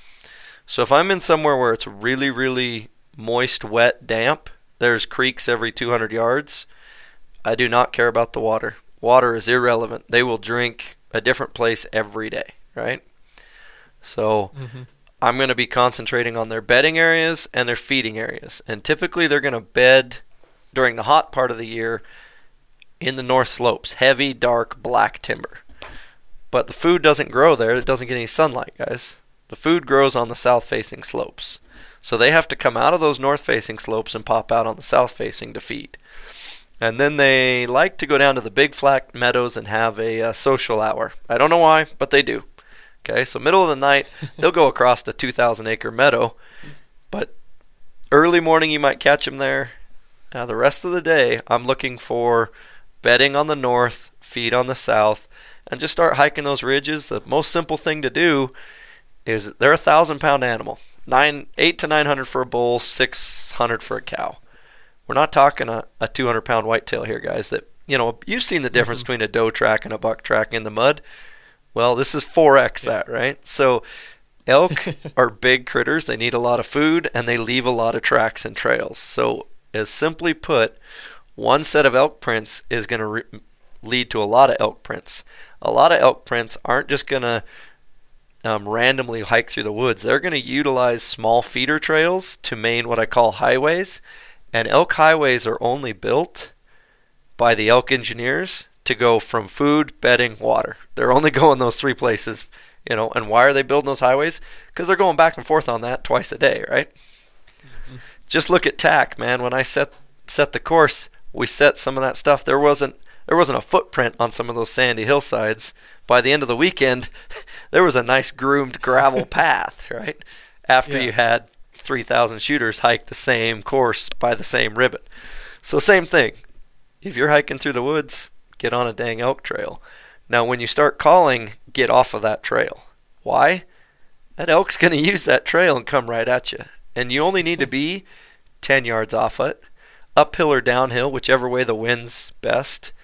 So if I'm in somewhere where it's really, really moist, wet, damp, there's creeks every two hundred yards, I do not care about the water. Water is irrelevant. They will drink a different place every day, right? So mm-hmm. I'm going to be concentrating on their bedding areas and their feeding areas. And typically they're going to bed during the hot part of the year in the north slopes, heavy, dark, black timber. But the food doesn't grow there. It doesn't get any sunlight, guys. The food grows on the south-facing slopes. So they have to come out of those north-facing slopes and pop out on the south-facing to feed. And then they like to go down to the big flat meadows and have a uh, social hour. I don't know why, but they do. Okay, so middle of the night, they'll go across the two thousand acre meadow. But early morning, you might catch them there. Now, the rest of the day, I'm looking for bedding on the north, feed on the south, and just start hiking those ridges. The most simple thing to do is they're a thousand pound animal. Nine, eight to nine hundred for a bull, six hundred for a cow. We're not talking a, a two hundred pound whitetail here, guys. That, you know, you've seen the difference mm-hmm. between a doe track and a buck track in the mud. Well, this is four X yeah. that, right? So elk are big critters. They need a lot of food, and they leave a lot of tracks and trails. So, as simply put, one set of elk prints is going to re- lead to a lot of elk prints. A lot of elk prints aren't just going to um, randomly hike through the woods. They're going to utilize small feeder trails to main what I call highways. And elk highways are only built by the elk engineers to go from food, bedding, water. They're only going those three places, you know. And why are they building those highways? Because they're going back and forth on that twice a day, right? Mm-hmm. Just look at tack, man. When I set set the course, we set some of that stuff. There wasn't there wasn't a footprint on some of those sandy hillsides. By the end of the weekend, there was a nice groomed gravel path, right? After yeah. you had three thousand shooters hike the same course by the same ribbon. So same thing. If you're hiking through the woods, get on a dang elk trail. Now, when you start calling, get off of that trail. Why? That elk's going to use that trail and come right at you. And you only need to be ten yards off it, uphill or downhill, whichever way the wind's best.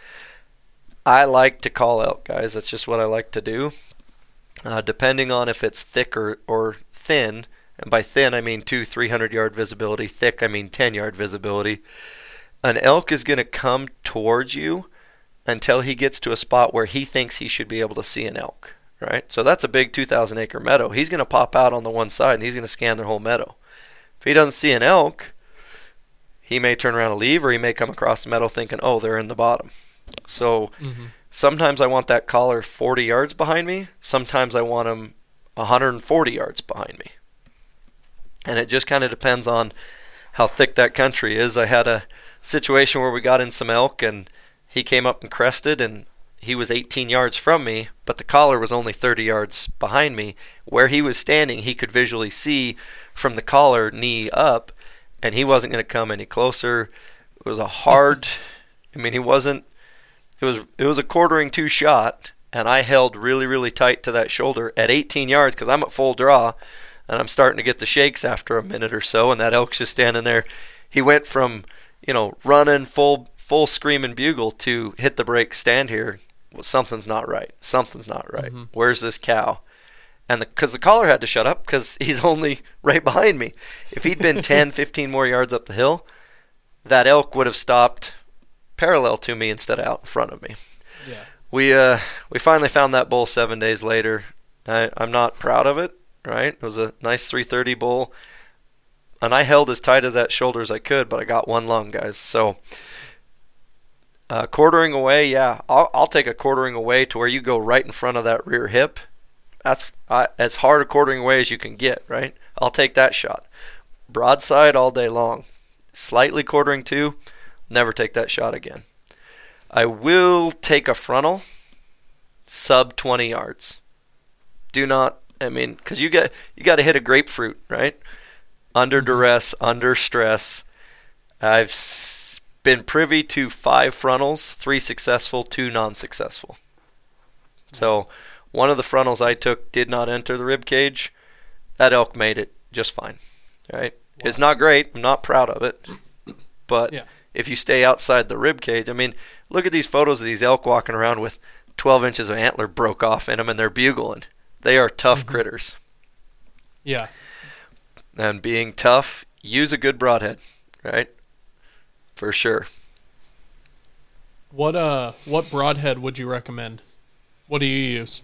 I like to call elk, guys. That's just what I like to do. Uh, depending on if it's thick or, or thin, and by thin I mean two, three hundred yard visibility. Thick I mean ten yard visibility. An elk is going to come towards you until he gets to a spot where he thinks he should be able to see an elk, right? So that's a big two thousand acre meadow. He's going to pop out on the one side and he's going to scan the whole meadow. If he doesn't see an elk, he may turn around and leave, or he may come across the meadow thinking, oh, they're in the bottom. So mm-hmm. sometimes I want that caller forty yards behind me. Sometimes I want him one hundred forty yards behind me. And it just kind of depends on how thick that country is. I had a situation where we got in some elk, and he came up and crested, and he was eighteen yards from me, but the collar was only thirty yards behind me. Where he was standing, he could visually see from the collar knee up, and he wasn't going to come any closer. It was a hard, I mean, he wasn't, it was it was a quartering two shot, and I held really, really tight to that shoulder at eighteen yards because I'm at full draw, and I'm starting to get the shakes after a minute or so, and that elk's just standing there. He went from, you know, running full full screaming bugle to hit the brake, stand here. Well, something's not right. Something's not right. Mm-hmm. Where's this cow? And because the, the collar had to shut up because he's only right behind me. If he'd been ten, fifteen more yards up the hill, that elk would have stopped parallel to me instead of out in front of me. Yeah. We uh we finally found that bull seven days later. I, I'm not proud of it, right? It was a nice three thirty bull, and I held as tight as that shoulder as I could, but I got one lung, guys. So uh, quartering away, yeah, I'll, I'll take a quartering away to where you go right in front of that rear hip. That's uh, as hard a quartering away as you can get, right? I'll take that shot. Broadside all day long. Slightly quartering to, never take that shot again. I will take a frontal sub twenty yards. Do not, I mean, because you got you got to hit a grapefruit, right? Under duress, under stress. I've been privy to five frontals, three successful, two non-successful. So one of the frontals I took did not enter the rib cage. That elk made it just fine, right? Wow. It's not great. I'm not proud of it. But yeah. If you stay outside the rib cage, I mean, look at these photos of these elk walking around with twelve inches of antler broke off in them, and they're bugling. They are tough mm-hmm. critters. Yeah. And being tough, use a good broadhead, right? For sure. What uh, what broadhead would you recommend? What do you use?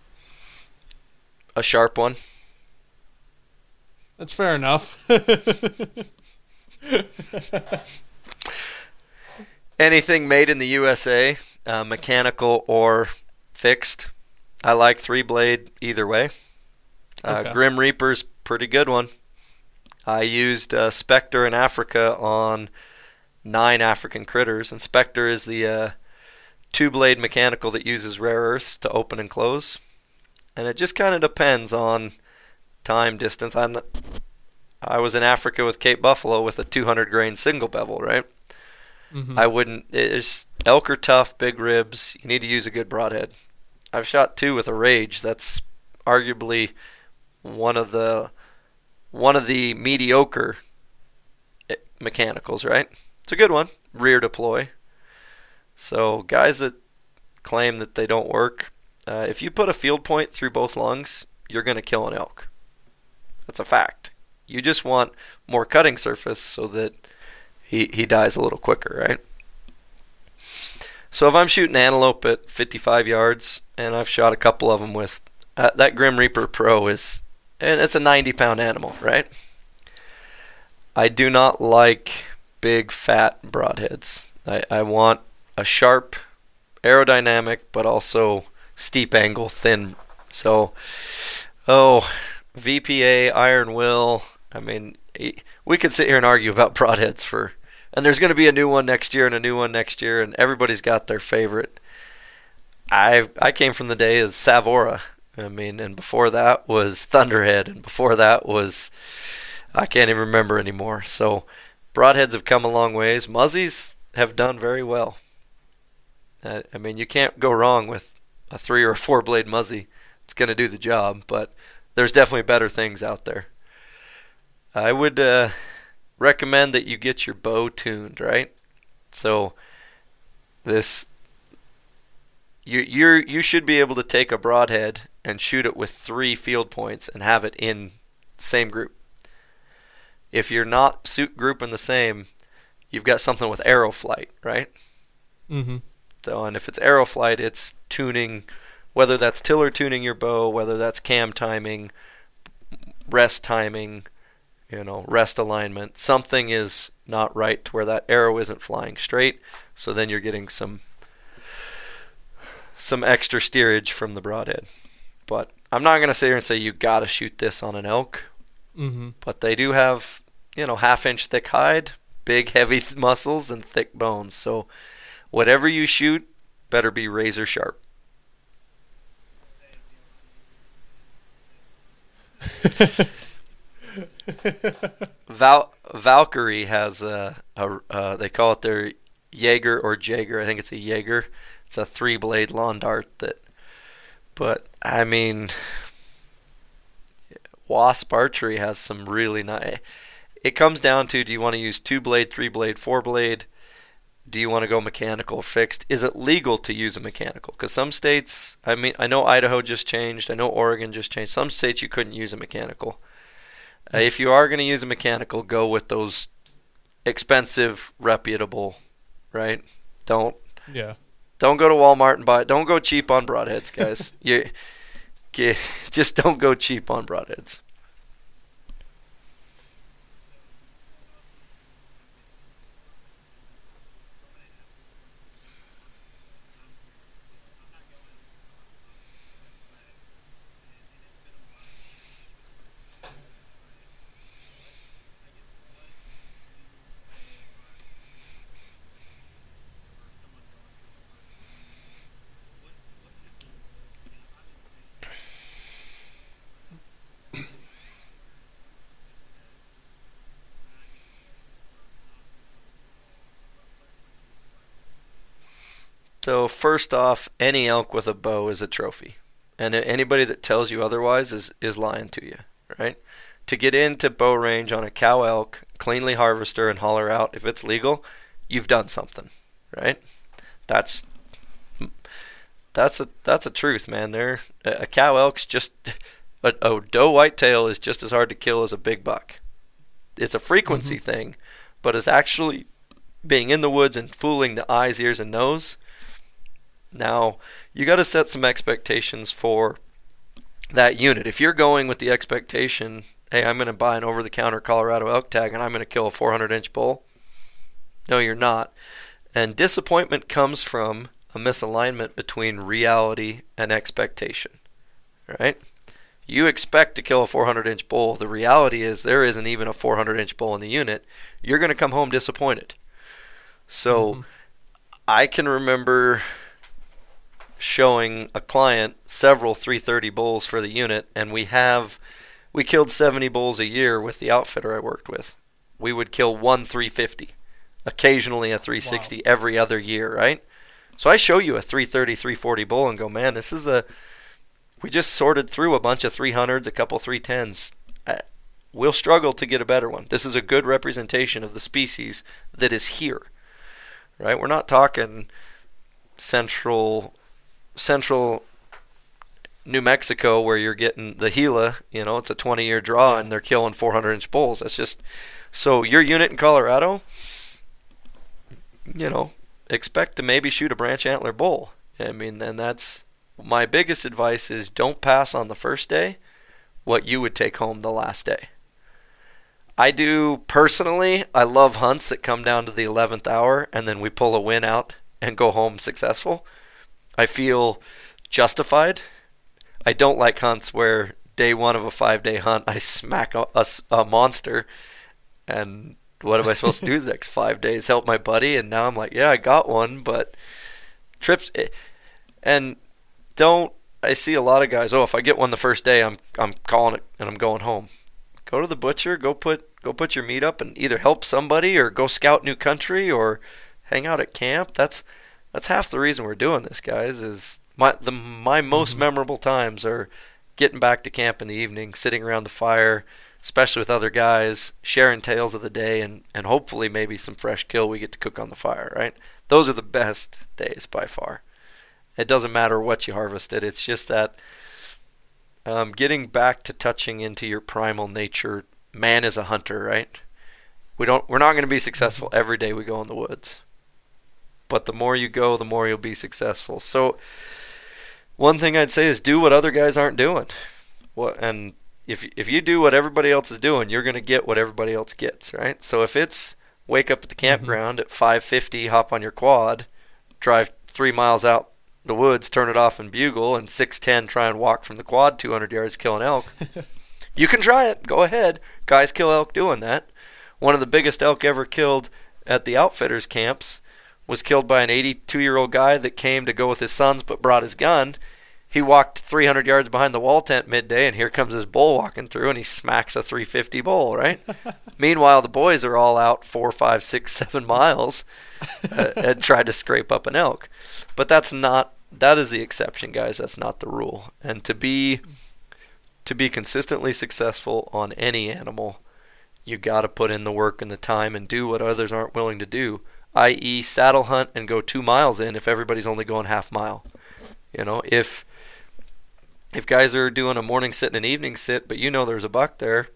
A sharp one. That's fair enough. anything made in the U S A, uh, mechanical or fixed. I like three blade either way. Uh, Okay. Grim Reaper's pretty good one. I used uh, Spectre in Africa on nine African critters, and Spectre is the uh, two-blade mechanical that uses rare earths to open and close. And it just kind of depends on time, distance. I'm, I was in Africa with Cape Buffalo with a two hundred grain single bevel, right? Mm-hmm. I wouldn't. It's, elk are tough, big ribs. You need to use a good broadhead. I've shot two with a Rage. That's arguably one of the one of the mediocre mechanicals, right? It's a good one. Rear deploy. So guys that claim that they don't work, uh, if you put a field point through both lungs, you're going to kill an elk. That's a fact. You just want more cutting surface so that he, he dies a little quicker, right? So if I'm shooting antelope at fifty-five yards, and I've shot a couple of them with, uh, that Grim Reaper Pro is, and it's a ninety pound animal, right? I do not like big fat broadheads. I, I want a sharp, aerodynamic, but also steep angle, thin. So, oh, V P A, Iron Will, I mean, we could sit here and argue about broadheads for, and there's going to be a new one next year and a new one next year, and everybody's got their favorite. I I came from the day as Savora, I mean, and before that was Thunderhead, and before that was, I can't even remember anymore. So broadheads have come a long ways. Muzzies have done very well. I, I mean, you can't go wrong with a three or a four blade Muzzy. It's going to do the job, but there's definitely better things out there. I would uh, recommend that you get your bow tuned, right? So this, you you're you should be able to take a broadhead and shoot it with three field points and have it in same group. If you're not suit grouping the same, you've got something with arrow flight, right? Mm-hmm. So, and if it's arrow flight, it's tuning, whether that's tiller tuning your bow, whether that's cam timing, rest timing, you know, rest alignment. Something is not right to where that arrow isn't flying straight. So then you're getting some some extra steerage from the broadhead. But I'm not going to sit here and say you got to shoot this on an elk. Mm-hmm. But they do have, you know, half inch thick hide, big heavy th- muscles, and thick bones. So whatever you shoot, better be razor sharp. Val- Valkyrie has a, a uh, they call it their Jaeger or Jaeger. I think it's a Jaeger. It's a three blade lawn dart that, but I mean, Wasp Archery has some really nice. It comes down to, do you want to use two blade, three blade, four blade? Do you want to go mechanical, fixed? Is it legal to use a mechanical? Because some states, I mean, I know Idaho just changed. I know Oregon just changed. Some states you couldn't use a mechanical. Uh, if you are going to use a mechanical, go with those expensive, reputable, right? Don't Yeah. don't go to Walmart and buy it. Don't go cheap on broadheads, guys. you, you just don't go cheap on broadheads. So first off, any elk with a bow is a trophy. And anybody that tells you otherwise is, is lying to you, right? To get into bow range on a cow elk, cleanly harvester, and holler out, if it's legal, you've done something, right? That's that's a that's a truth, man. There, a cow elk's just a, a doe whitetail is just as hard to kill as a big buck. It's a frequency mm-hmm. thing, but it's actually being in the woods and fooling the eyes, ears, and nose. Now, you got to set some expectations for that unit. If you're going with the expectation, hey, I'm going to buy an over-the-counter Colorado elk tag and I'm going to kill a four hundred inch bull, no, you're not. And disappointment comes from a misalignment between reality and expectation, right? You expect to kill a four hundred inch bull. The reality is there isn't even a four hundred inch bull in the unit. You're going to come home disappointed. So mm-hmm. I can remember showing a client several three thirty bulls for the unit, and we have we killed seventy bulls a year with the outfitter I worked with. We would kill one three fifty, occasionally a three sixty wow. every other year, right? So I show you a three thirty, three forty bull and go, man, this is a, we just sorted through a bunch of three hundreds, a couple three tens. We'll struggle to get a better one. This is a good representation of the species that is here, right? We're not talking central, central New Mexico where you're getting the Gila, you know, it's a twenty-year draw and they're killing four hundred inch bulls. That's just, so your unit in Colorado, you know, expect to maybe shoot a branch antler bull. I mean, and that's my biggest advice is don't pass on the first day what you would take home the last day. I do personally, I love hunts that come down to the eleventh hour and then we pull a win out and go home successful. I feel justified. I don't like hunts where day one of a five-day hunt I smack a, a, a monster and what am I supposed to do the next five days? Help my buddy? And now I'm like, yeah, I got one, but trips and don't. I see a lot of guys. Oh, if I get one the first day, I'm I'm calling it and I'm going home. Go to the butcher. Go put go put your meat up and either help somebody or go scout new country or hang out at camp. That's that's half the reason we're doing this, guys. Is my the my most mm-hmm. memorable times are getting back to camp in the evening, sitting around the fire, especially with other guys, sharing tales of the day, and, and hopefully maybe some fresh kill we get to cook on the fire, right? Those are the best days by far. It doesn't matter what you harvested. It's just that um, getting back to touching into your primal nature. Man is a hunter, right? We don't. We're not going to be successful every day we go in the woods. But the more you go, the more you'll be successful. So one thing I'd say is do what other guys aren't doing. What and If if you do what everybody else is doing, you're going to get what everybody else gets, right? So if it's wake up at the campground mm-hmm. at five fifty, hop on your quad, drive three miles out the woods, turn it off and bugle, and six ten try and walk from the quad two hundred yards, kill an elk, you can try it. Go ahead. Guys kill elk doing that. One of the biggest elk ever killed at the outfitters camps was killed by an eighty-two-year-old guy that came to go with his sons but brought his gun. He walked three hundred yards behind the wall tent midday, and here comes his bull walking through, and he smacks a three fifty bull, right? Meanwhile, the boys are all out four, five, six, seven miles uh, and tried to scrape up an elk. But that's not, that is the exception, guys. That's not the rule. And to be to be consistently successful on any animal, you got to put in the work and the time and do what others aren't willing to do, that is saddle hunt and go two miles in if everybody's only going half mile. You know, if... If guys are doing a morning sit and an evening sit, but you know there's a buck there,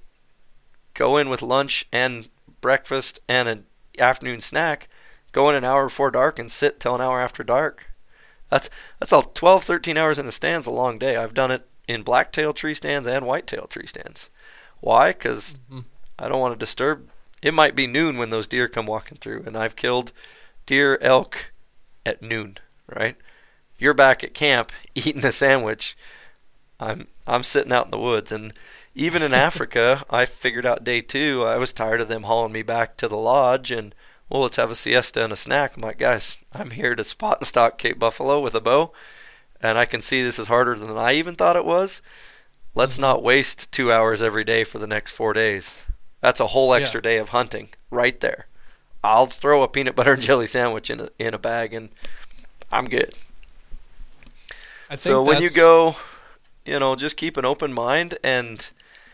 go in with lunch and breakfast and an afternoon snack. Go in an hour before dark and sit till an hour after dark. That's that's all twelve, thirteen hours in the stands, a long day. I've done it in blacktail tree stands and whitetail tree stands. Why? Because mm-hmm. I don't want to disturb. It might be noon when those deer come walking through, and I've killed deer, elk at noon, right? You're back at camp eating a sandwich. I'm I'm sitting out in the woods, and even in Africa, I figured out day two, I was tired of them hauling me back to the lodge, and, well, let's have a siesta and a snack. I'm like, guys, I'm here to spot and stalk Cape Buffalo with a bow, and I can see this is harder than I even thought it was. Let's not waste two hours every day for the next four days. That's a whole extra yeah. day of hunting right there. I'll throw a peanut butter and jelly sandwich in a, in a bag, and I'm good. I think so when you go... You know, just keep an open mind and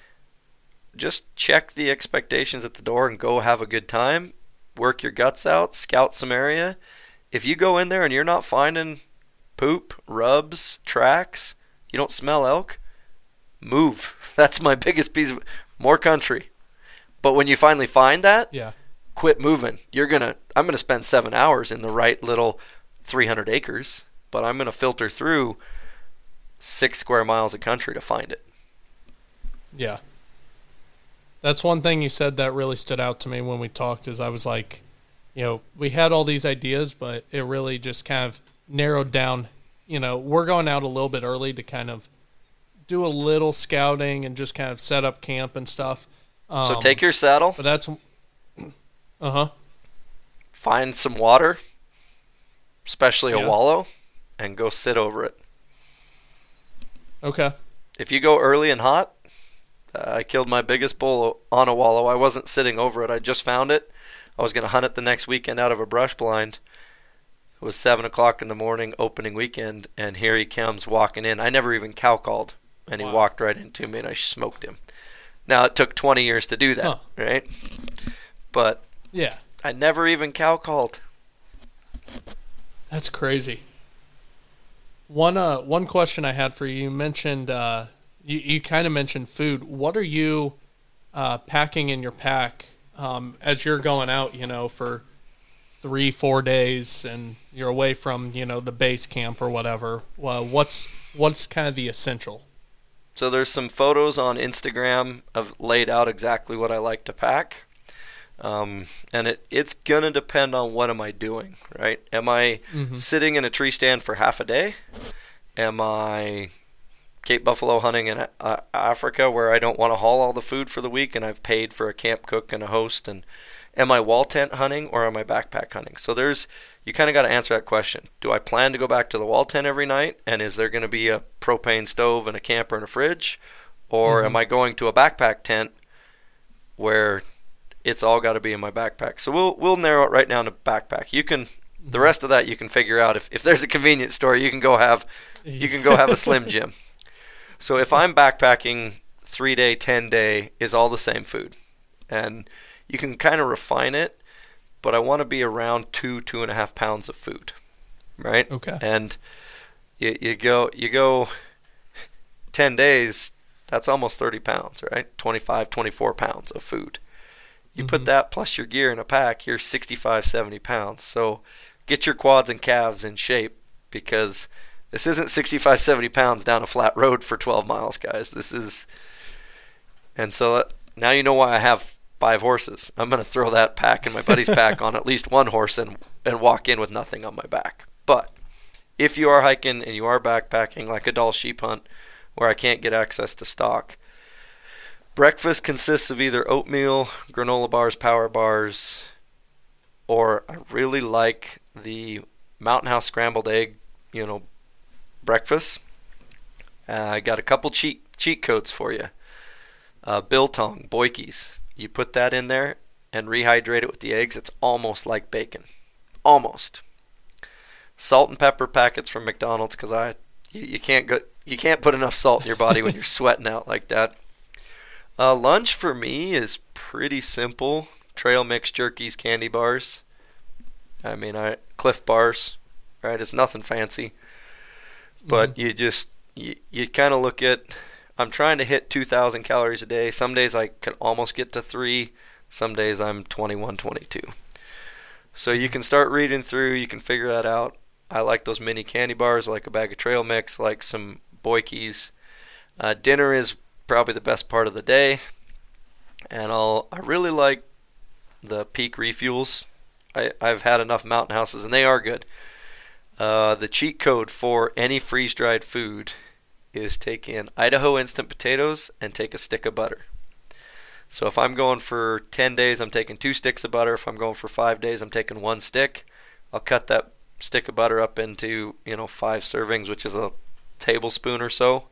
just check the expectations at the door and go have a good time. Work your guts out, scout some area. If you go in there and you're not finding poop, rubs, tracks, you don't smell elk, move. That's my biggest piece of more country. But when you finally find that, yeah. quit moving. You're gonna I'm gonna spend seven hours in the right little three hundred acres, but I'm gonna filter through six square miles of country to find it. Yeah. That's one thing you said that really stood out to me when we talked is I was like, you know, we had all these ideas, but it really just kind of narrowed down. You know, we're going out a little bit early to kind of do a little scouting and just kind of set up camp and stuff. Um, so take your saddle. But that's, uh-huh. Find some water, especially a Yeah. wallow, and go sit over it. Okay. If you go early and hot, uh, I killed my biggest bull on a wallow. I wasn't sitting over it. I just found it. I was going to hunt it the next weekend out of a brush blind. It was seven o'clock in the morning, opening weekend, and here he comes walking in. I never even cow called, and he Wow. walked right into me, and I smoked him. Now, it took twenty years to do that, Huh. right? But Yeah. I never even cow called. That's crazy. One uh one question I had for you, you mentioned uh you, you kind of mentioned food. What are you uh packing in your pack um as you're going out, you know, for three, four days and you're away from, you know, the base camp or whatever? Well, what's what's kind of the essential? So there's some photos on Instagram of laid out exactly what I like to pack. Um, and it, it's going to depend on what am I doing, right? Am I Mhm. sitting in a tree stand for half a day? Am I Cape Buffalo hunting in uh, Africa where I don't want to haul all the food for the week and I've paid for a camp cook and a host? And am I wall tent hunting or am I backpack hunting? So there's, you kind of got to answer that question. Do I plan to go back to the wall tent every night? And is there going to be a propane stove and a camper and a fridge? Or Mhm. am I going to a backpack tent where it's all got to be in my backpack? So we'll we'll narrow it right down to backpack. You can, the rest of that you can figure out. If if there's a convenience store, you can go have you can go have a Slim Jim. So if I'm backpacking, three day, ten day is all the same food, and you can kind of refine it. But I want to be around two two and a half pounds of food, right? Okay. And you you go you go ten days. That's almost thirty pounds, right? twenty-five, twenty-four pounds of food. You Mhm. put that plus your gear in a pack, you're sixty-five, seventy pounds. So get your quads and calves in shape, because this isn't sixty-five, seventy pounds down a flat road for twelve miles, guys. This is, and so that, now you know why I have five horses. I'm going to throw that pack in my buddy's pack on at least one horse and, and walk in with nothing on my back. But if you are hiking and you are backpacking like a Dall sheep hunt where I can't get access to stock, breakfast consists of either oatmeal, granola bars, power bars, or I really like the Mountain House scrambled egg, you know, breakfast. Uh, I got a couple cheat cheat codes for you. Uh, biltong, boikies. You put that in there and rehydrate it with the eggs. It's almost like bacon. Almost. Salt and pepper packets from McDonald's, because I you, you can't go you can't put enough salt in your body when you're sweating out like that. Uh, lunch for me is pretty simple. Trail mix, jerkies, candy bars. I mean, I Cliff bars, right? It's nothing fancy. But Mhm. you just, you, you kind of look at, I'm trying to hit two thousand calories a day. Some days I can almost get to three. Some days I'm twenty-one, twenty-two. So you can start reading through. You can figure that out. I like those mini candy bars. I like a bag of trail mix. I like some boikies. Uh, dinner is probably the best part of the day, and I'll I really like the Peak refuels. I, I've had enough Mountain Houses, and they are good. Uh, the cheat code for any freeze-dried food is take in Idaho instant potatoes and take a stick of butter. So if I'm going for ten days, I'm taking two sticks of butter. If I'm going for five days, I'm taking one stick. I'll cut that stick of butter up into, you know, five servings, which is a tablespoon or so.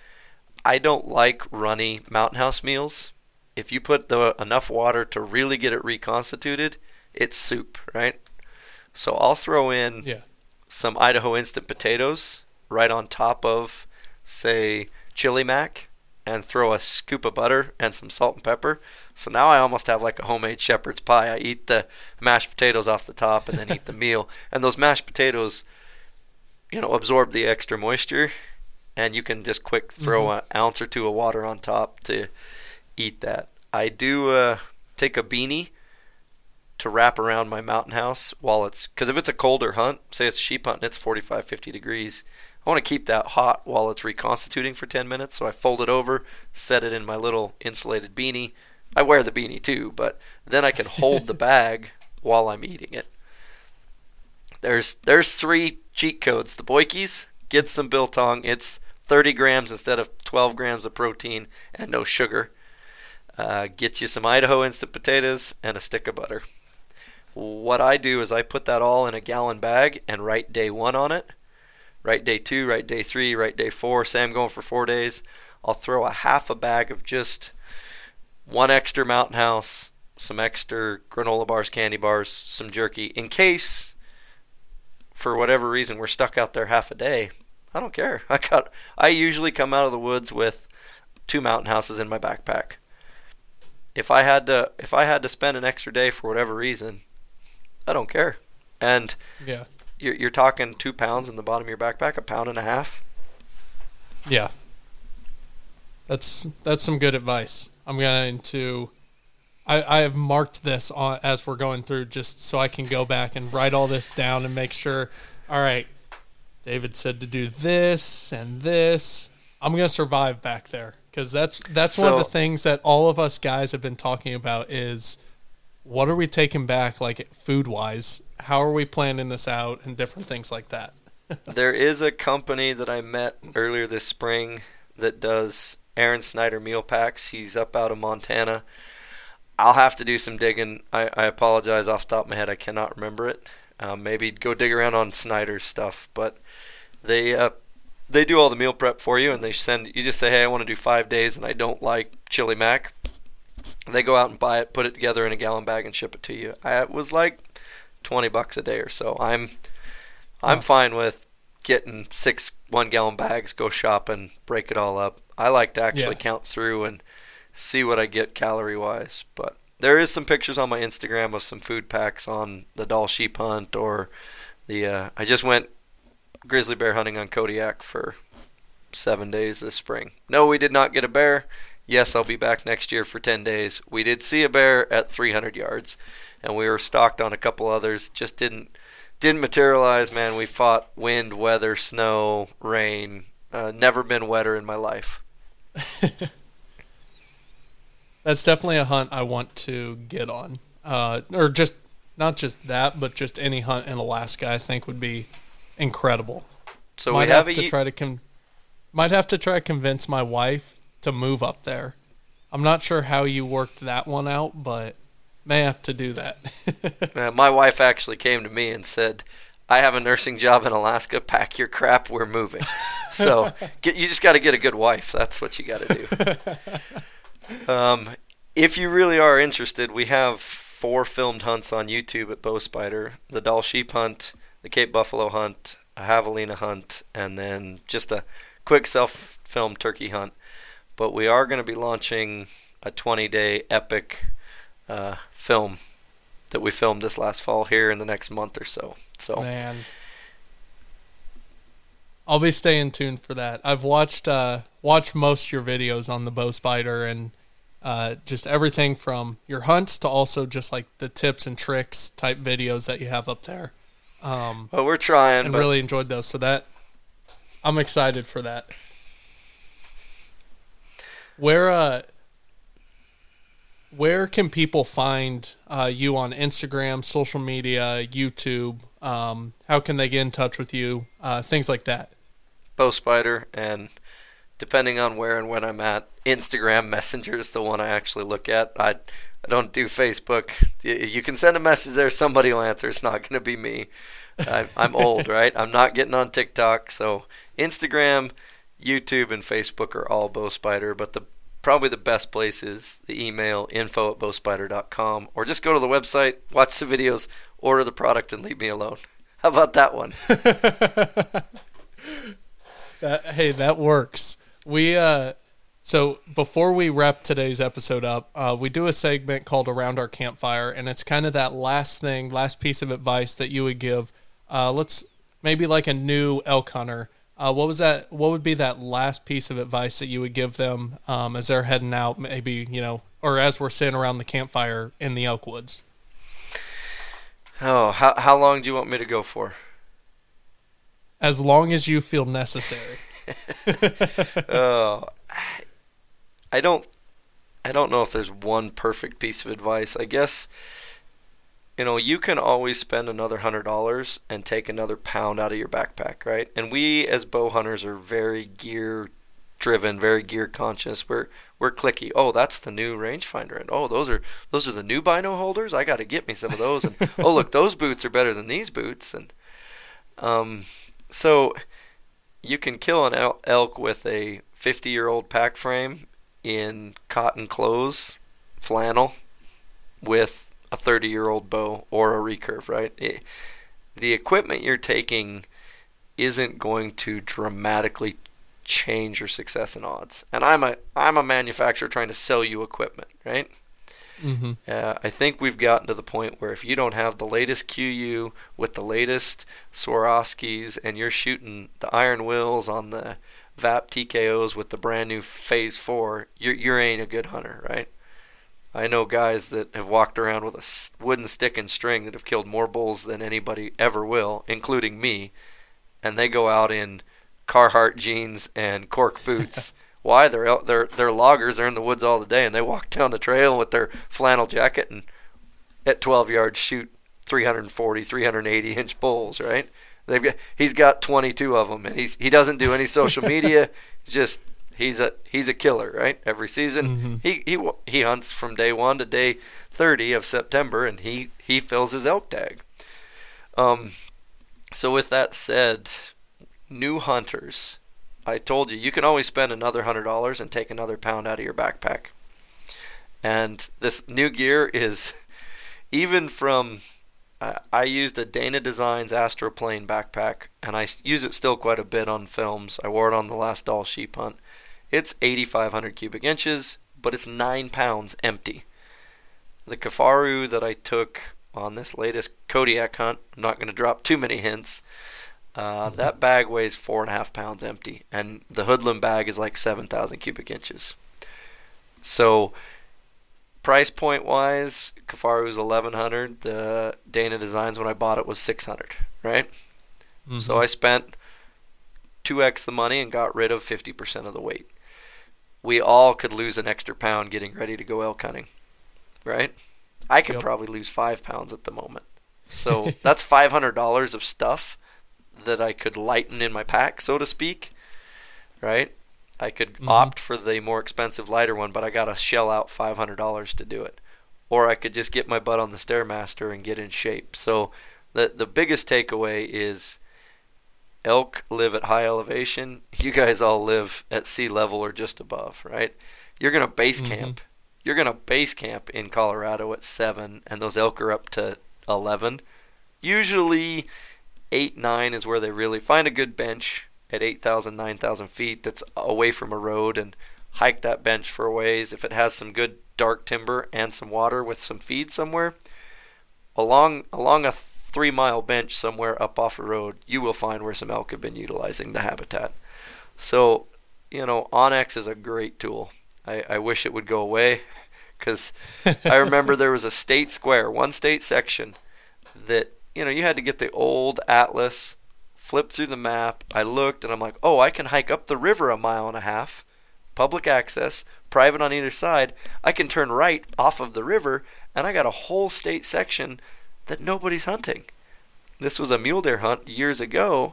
I don't like runny Mountain House meals. If you put the, enough water to really get it reconstituted, it's soup, right? So I'll throw in Yeah. some Idaho instant potatoes right on top of, say, chili mac, and throw a scoop of butter and some salt and pepper. So now I almost have like a homemade shepherd's pie. I eat the mashed potatoes off the top and then eat the meal. And those mashed potatoes, you know, absorb the extra moisture, and you can just quick throw Mhm. an ounce or two of water on top to eat that. I do uh, take a beanie to wrap around my Mountain House while it's, because if it's a colder hunt, say it's sheep hunt and it's forty-five, fifty degrees, I want to keep that hot while it's reconstituting for ten minutes. So I fold it over, set it in my little insulated beanie. I wear the beanie too, but then I can hold the bag while I'm eating it. There's there's three cheat codes. The Boykies, get some biltong. It's thirty grams instead of twelve grams of protein and no sugar. Uh, get you some Idaho instant potatoes and a stick of butter. What I do is I put that all in a gallon bag and write day one on it. Write day two, write day three, write day four. Say I'm going for four days. I'll throw a half a bag of just one extra Mountain House, some extra granola bars, candy bars, some jerky, in case, for whatever reason, we're stuck out there half a day. I don't care. I got. I usually come out of the woods with two Mountain Houses in my backpack. If I had to, if I had to spend an extra day for whatever reason, I don't care. And yeah, you're, you're talking two pounds in the bottom of your backpack, a pound and a half. Yeah, that's that's some good advice. I'm going to. I, I have marked this on, as we're going through, just so I can go back and write all this down and make sure. All right, David said to do this and this. I'm going to survive back there, because that's that's so, one of the things that all of us guys have been talking about is, what are we taking back, like food-wise? How are we planning this out and different things like that? There is a company that I met earlier this spring that does Aaron Snyder meal packs. He's up out of Montana. I'll have to do some digging. I, I apologize, off the top of my head, I cannot remember it. Um, maybe go dig around on Snyder's stuff, but they uh, they do all the meal prep for you, and they send you just say, hey, I want to do five days, and I don't like chili mac. And they go out and buy it, put it together in a gallon bag, and ship it to you. I, it was like twenty bucks a day or so. I'm I'm fine with getting six one gallon bags, go shopping, break it all up. I like to actually yeah. count through and see what I get calorie wise. But there is some pictures on my Instagram of some food packs on the Dall sheep hunt, or the uh, I just went grizzly bear hunting on Kodiak for seven days this spring. No, we did not get a bear. Yes, I'll be back next year for ten days. We did see a bear at three hundred yards, and we were stalked on a couple others. Just didn't didn't materialize, man. We fought wind, weather, snow, rain. Uh, never been wetter in my life. That's definitely a hunt I want to get on. Uh, or just, not just that, but just any hunt in Alaska I think would be incredible. So might we have, have a to try to con- might have to try to convince my wife to move up there. I'm not sure how you worked that one out, but may have to do that. uh, my wife actually came to me and said, I have a nursing job in Alaska. Pack your crap. We're moving. So get, you just got to get a good wife. That's what you got to do. um, if you really are interested, we have four filmed hunts on YouTube at Bow Spider. The Dall sheep hunt, the Cape Buffalo hunt, a javelina hunt, and then just a quick self-filmed turkey hunt. But we are going to be launching a twenty-day epic uh, film that we filmed this last fall here in the next month or so. So, man, I'll be staying tuned for that. I've watched uh, watched most of your videos on the Bow Spider, and uh, just everything from your hunts to also just like the tips and tricks type videos that you have up there. Um, well, we're trying, and but really enjoyed those. So that I'm excited for that. Where uh, where can people find uh, you on Instagram, social media, YouTube? Um, how can they get in touch with you? Uh, things like that. Bow Spider, and depending on where and when I'm at, Instagram Messenger is the one I actually look at. I I don't do Facebook. You, you can send a message there, somebody will answer. It's not going to be me. I, I'm old, right? I'm not getting on TikTok, so Instagram, YouTube, and Facebook are all Bow Spider, but the probably the best place is the email, info at bow spider dot com, or just go to the website, watch the videos, order the product, and leave me alone. How about that one? that, hey, that works. We uh, so before we wrap today's episode up, uh, we do a segment called Around Our Campfire, and it's kind of that last thing, last piece of advice that you would give. Uh, let's maybe like a new elk hunter. Uh, what was that? What would be that last piece of advice that you would give them um, as they're heading out? Maybe, you know, or as we're sitting around the campfire in the elk woods. Oh, how how long do you want me to go for? As long as you feel necessary. oh, I don't, I don't know if there's one perfect piece of advice. I guess you know, you can always spend another one hundred dollars and take another pound out of your backpack, right? And we as bow hunters are very gear driven, very gear conscious. We're we're clicky. Oh, that's the new rangefinder. And oh, those are those are the new bino holders. I got to get me some of those. And oh, look, those boots are better than these boots. And um, so you can kill an elk with a fifty-year-old pack frame in cotton clothes, flannel, with a thirty-year-old bow or a recurve, right? It, the equipment you're taking isn't going to dramatically change your success and odds. And I'm a I'm a manufacturer trying to sell you equipment, right? Mm-hmm. Uh, I think we've gotten to the point where if you don't have the latest Q U with the latest Swarovskis and you're shooting the iron wills on the V A P T K Os with the brand new Phase four, you you ain't a good hunter, right? I know guys that have walked around with a wooden stick and string that have killed more bulls than anybody ever will, including me, and they go out in Carhartt jeans and cork boots. Why? They're, they're, they're loggers. They're in the woods all the day, and they walk down the trail with their flannel jacket and at twelve yards shoot three forty, three eighty inch bulls, right? They've got, he's got twenty-two of them, and he's, he doesn't do any social media. He's just He's a he's a killer, right? Every season, mm-hmm. he he he hunts from day one to day thirty of September, and he, he fills his elk tag. Um, so with that said, new hunters, I told you you can always spend another hundred dollars and take another pound out of your backpack. And this new gear is even from. I, I used a Dana Designs Astroplane backpack, and I use it still quite a bit on films. I wore it on the last Dall sheep hunt. It's eighty-five hundred cubic inches, but it's nine pounds empty. The Kifaru that I took on this latest Kodiak hunt, I'm not going to drop too many hints, uh, mm-hmm. that bag weighs four and a half pounds empty, and the Hoodlum bag is like seven thousand cubic inches. So, price point wise, Kifaru is eleven hundred. The Dana Designs when I bought it was six hundred, right? Mm-hmm. So I spent two x the money and got rid of fifty percent of the weight. We all could lose an extra pound getting ready to go elk hunting, right? I could yep. probably lose five pounds at the moment. So that's five hundred dollars of stuff that I could lighten in my pack, so to speak, right? I could mm-hmm. opt for the more expensive, lighter one, but I got to shell out five hundred dollars to do it. Or I could just get my butt on the Stairmaster and get in shape. So the the biggest takeaway is elk live at high elevation. You guys all live at sea level or just above, right? You're going to base mm-hmm. camp. You're going to base camp in Colorado at seven, and those elk are up to eleven. Usually eight, nine is where they really find a good bench at eight thousand, nine thousand feet that's away from a road, and hike that bench for a ways. If it has some good dark timber and some water with some feed somewhere, along along a three mile bench somewhere up off a road, you will find where some elk have been utilizing the habitat. So, you know, Onyx is a great tool. I, I wish it would go away, because I remember there was a state square, one state section, that, you know, you had to get the old atlas, flip through the map. I looked and I'm like, oh, I can hike up the river a mile and a half, public access, private on either side. I can turn right off of the river, and I got a whole state section that nobody's hunting. This was a mule deer hunt years ago.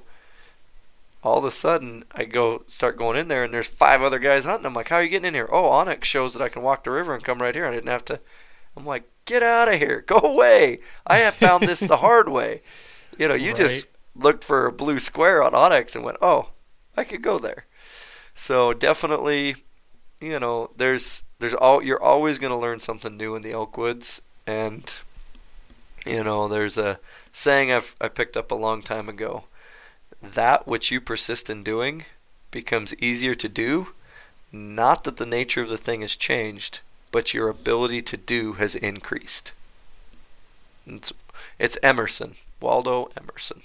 All of a sudden, I go start going in there, and there's five other guys hunting. I'm like, how are you getting in here? Oh, Onyx shows that I can walk the river and come right here. I didn't have to. I'm like, get out of here. Go away. I have found this the hard way. You know, you right. just looked for a blue square on Onyx and went, oh, I could go there. So definitely, you know, there's there's all you're always going to learn something new in the elk woods. And you know, there's a saying I've I picked up a long time ago. That which you persist in doing becomes easier to do. Not that the nature of the thing has changed, but your ability to do has increased. It's, it's Emerson, Waldo Emerson.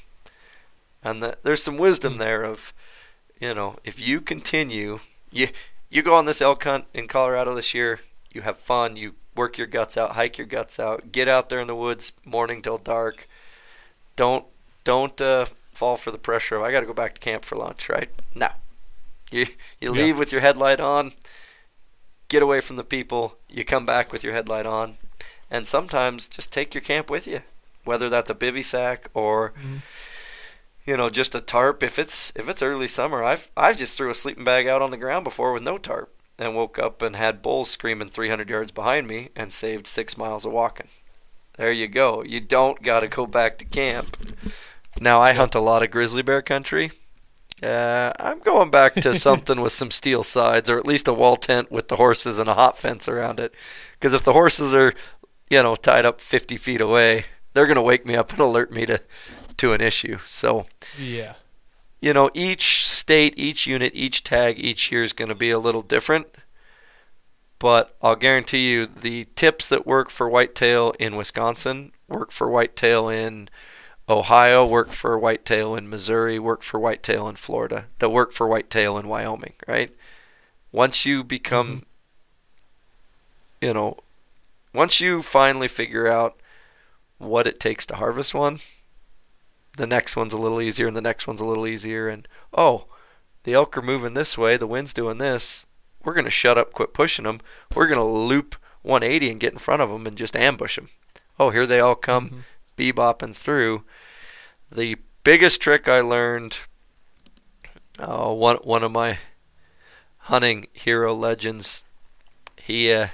And the, there's some wisdom there of, you know, if you continue, you you go on this elk hunt in Colorado this year, you have fun, you work your guts out, hike your guts out, get out there in the woods morning till dark. Don't don't uh, fall for the pressure of, I got to go back to camp for lunch, right? No. You you leave yeah. with your headlight on, get away from the people, you come back with your headlight on, And sometimes just take your camp with you, whether that's a bivy sack or, mm-hmm. you know, just a tarp. If it's if it's early summer, I've I've just threw a sleeping bag out on the ground before with no tarp and woke up and had bulls screaming three hundred yards behind me and saved six miles of walking. There you go. You don't got to go back to camp. Now, I hunt a lot of grizzly bear country. Uh, I'm going back to something with some steel sides, or at least a wall tent with the horses and a hot fence around it. Because if the horses are, you know, tied up fifty feet away, they're going to wake me up and alert me to, to an issue. So, yeah, you know, each state, each unit, each tag, each year is going to be a little different. But I'll guarantee you the tips that work for whitetail in Wisconsin work for whitetail in Ohio, work for whitetail in Missouri, work for whitetail in Florida, that work for whitetail in Wyoming, right? Once you become, mm-hmm. you know, once you finally figure out what it takes to harvest one, the next one's a little easier and the next one's a little easier. And, oh, the elk are moving this way, the wind's doing this. We're going to shut up, quit pushing them. We're going to loop one eighty and get in front of them and just ambush them. Oh, here they all come, mm-hmm. bebopping through. The biggest trick I learned, uh, one one of my hunting hero legends, he uh,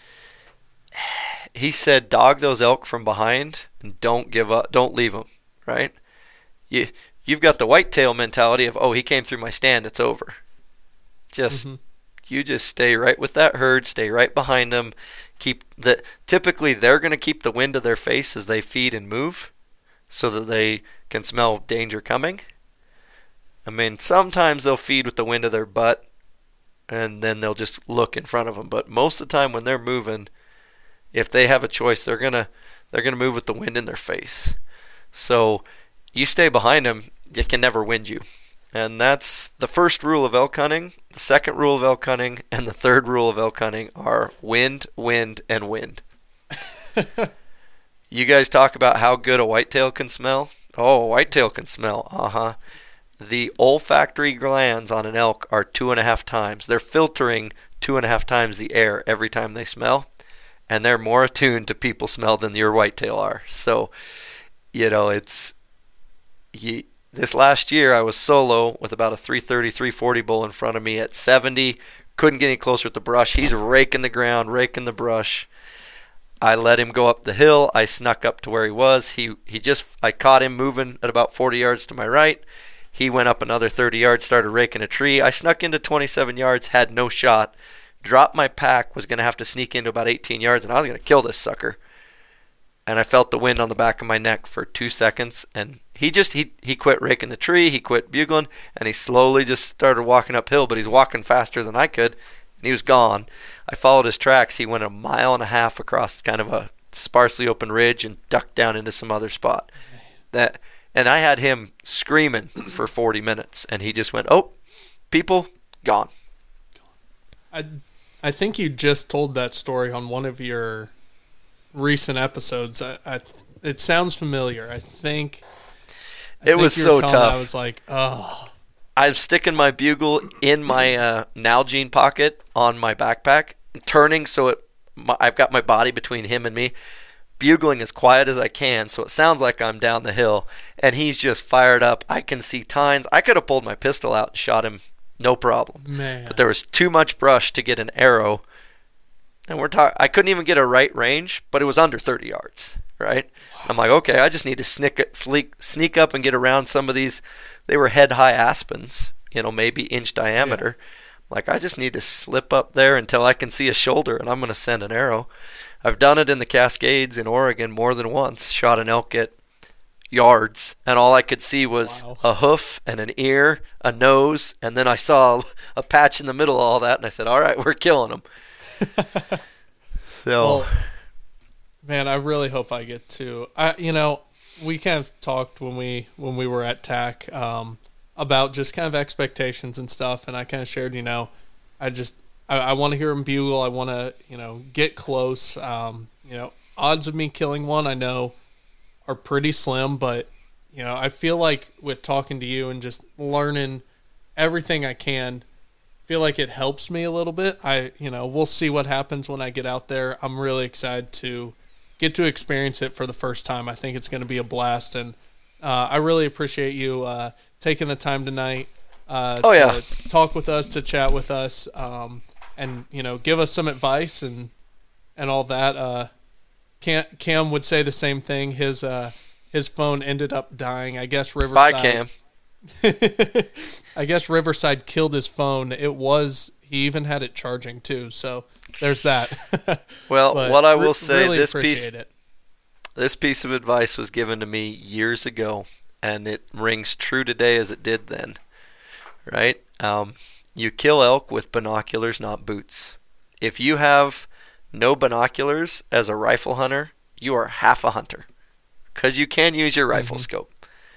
he said, dog those elk from behind and don't give up, don't leave them, right? You, you've got the whitetail mentality of, oh, he came through my stand, it's over. Just... Mm-hmm. You just stay right with that herd, stay right behind them. Keep the typically they're going to keep the wind to their face as they feed and move so that they can smell danger coming. I mean, sometimes they'll feed with the wind of their butt and then they'll just look in front of them, but most of the time when they're moving, if they have a choice, they're going to they're going to move with the wind in their face. So, you stay behind them, it can never wind you. And that's the first rule of elk hunting. The second rule of elk hunting and the third rule of elk hunting are wind, wind, and wind. You guys talk about how good a whitetail can smell. Oh, a whitetail can smell. Uh-huh. The olfactory glands on an elk are two and a half times. They're filtering two and a half times the air every time they smell. And they're more attuned to people smell than your whitetail are. So, you know, it's... You, This last year, I was solo with about a three thirty, three forty bull in front of me at seventy. Couldn't get any closer with the brush. He's raking the ground, raking the brush. I let him go up the hill. I snuck up to where he was. He he just I caught him moving at about forty yards to my right. He went up another thirty yards, started raking a tree. I snuck into twenty-seven yards, had no shot. Dropped my pack, was going to have to sneak into about eighteen yards, and I was going to kill this sucker. And I felt the wind on the back of my neck for two seconds, and he just, he, he quit raking the tree, he quit bugling, and he slowly just started walking uphill, but he's walking faster than I could, and he was gone. I followed his tracks. He went a mile and a half across kind of a sparsely open ridge and ducked down into some other spot. That, and I had him screaming for forty minutes, and he just went, oh, people, gone. I, I think you just told that story on one of your recent episodes. I, I it sounds familiar. I think I it think was so tough. I was like, oh. I'm sticking my bugle in my uh, Nalgene pocket on my backpack, turning so it. My, I've got my body between him and me, bugling as quiet as I can, so it sounds like I'm down the hill, and he's just fired up. I can see tines. I could have pulled my pistol out and shot him, no problem. Man. But there was too much brush to get an arrow. And we're talking, I couldn't even get a right range, but it was under thirty yards, right? Wow. I'm like, okay, I just need to sneak, sneak, sneak up and get around some of these. They were head-high aspens, you know, maybe inch diameter. Yeah. Like, I just need to slip up there until I can see a shoulder, and I'm going to send an arrow. I've done it in the Cascades in Oregon more than once, shot an elk at yards, and all I could see was wow. a hoof and an ear, a nose, and then I saw a patch in the middle of all that, and I said, all right, we're killing them. So, well, man, I really hope I get to. I, you know, we kind of talked when we when we were at T A C um, about just kind of expectations and stuff, and I kind of shared, you know, I just I, I want to hear him bugle. I want to, you know, get close. Um, you know, odds of me killing one, I know, are pretty slim, but you know, I feel like with talking to you and just learning everything I can. Feel like it helps me a little bit. I, you know, we'll see what happens when I get out there. I'm really excited to get to experience it for the first time. I think it's going to be a blast, and uh, I really appreciate you uh, taking the time tonight uh, oh, to yeah. talk with us, to chat with us, um, and you know, give us some advice and and all that. Uh, Cam, Cam would say the same thing. His uh, his phone ended up dying. I guess Riverside. Bye, Cam. I guess Riverside killed his phone. It was he even had it charging too. So there's that. Well, But what I re- will say, really this piece, appreciate it. this piece of advice was given to me years ago, and it rings true today as it did then. Right? Um, you kill elk with binoculars, not boots. If you have no binoculars as a rifle hunter, you are half a hunter, because you can use your rifle Mhm. scope.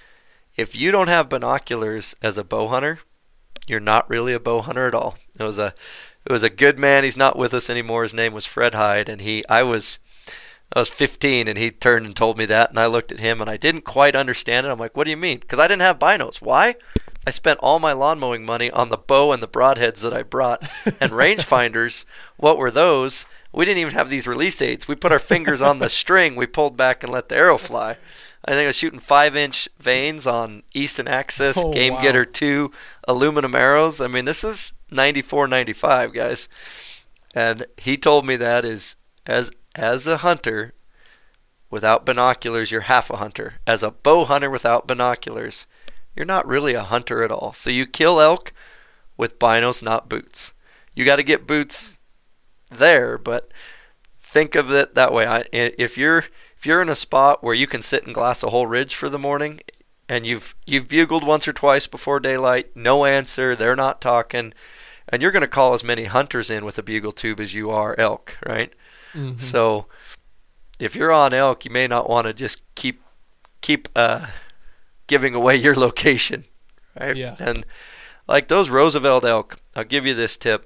If you don't have binoculars as a bow hunter, you're not really a bow hunter at all. It was a it was a good man. He's not with us anymore. His name was Fred Hyde, and he I was I was fifteen, and he turned and told me that, and I looked at him, and I didn't quite understand it. I'm like, what do you mean? Because I didn't have binos. Why? I spent all my lawn mowing money on the bow and the broadheads that I brought. And rangefinders, what were those? We didn't even have these release aids. We put our fingers on the string, we pulled back and let the arrow fly. I think I was shooting five-inch vanes on Easton Axis, Oh, Game wow. Getter two aluminum arrows. I mean, this is ninety-four, ninety-five, guys. And he told me that is as as a hunter, without binoculars, you're half a hunter. As a bow hunter without binoculars, you're not really a hunter at all. So you kill elk with binos, not boots. You got to get boots there, but think of it that way. I, if you're if you're in a spot where you can sit and glass a whole ridge for the morning, and you've you've bugled once or twice before daylight, no answer, they're not talking, and you're going to call as many hunters in with a bugle tube as you are elk, right? Mhm. So if you're on elk, you may not want to just keep keep uh, giving away your location, right? Yeah. And like those Roosevelt elk, I'll give you this tip.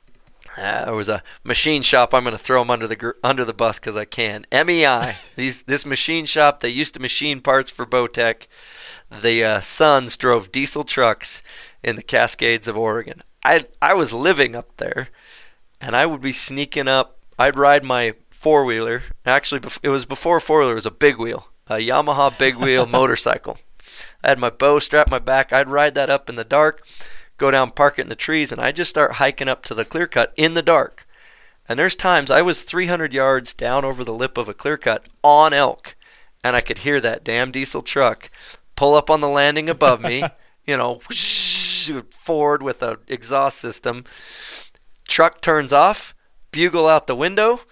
Uh, there was a machine shop. I'm going to throw them under the gr- under the bus because I can. M E I. These this machine shop. They used to machine parts for Bowtech. The uh, sons drove diesel trucks in the Cascades of Oregon. I I was living up there, and I would be sneaking up. I'd ride my four wheeler. Actually, bef- it was before four wheeler. It was a big wheel, a Yamaha big wheel motorcycle. I had my bow strapped my back. I'd ride that up in the dark, go down, park it in the trees, and I just start hiking up to the clear cut in the dark. And there's times I was three hundred yards down over the lip of a clear cut on elk, and I could hear that damn diesel truck pull up on the landing above me, you know, whoosh, forward with an exhaust system. Truck turns off, bugle out the window,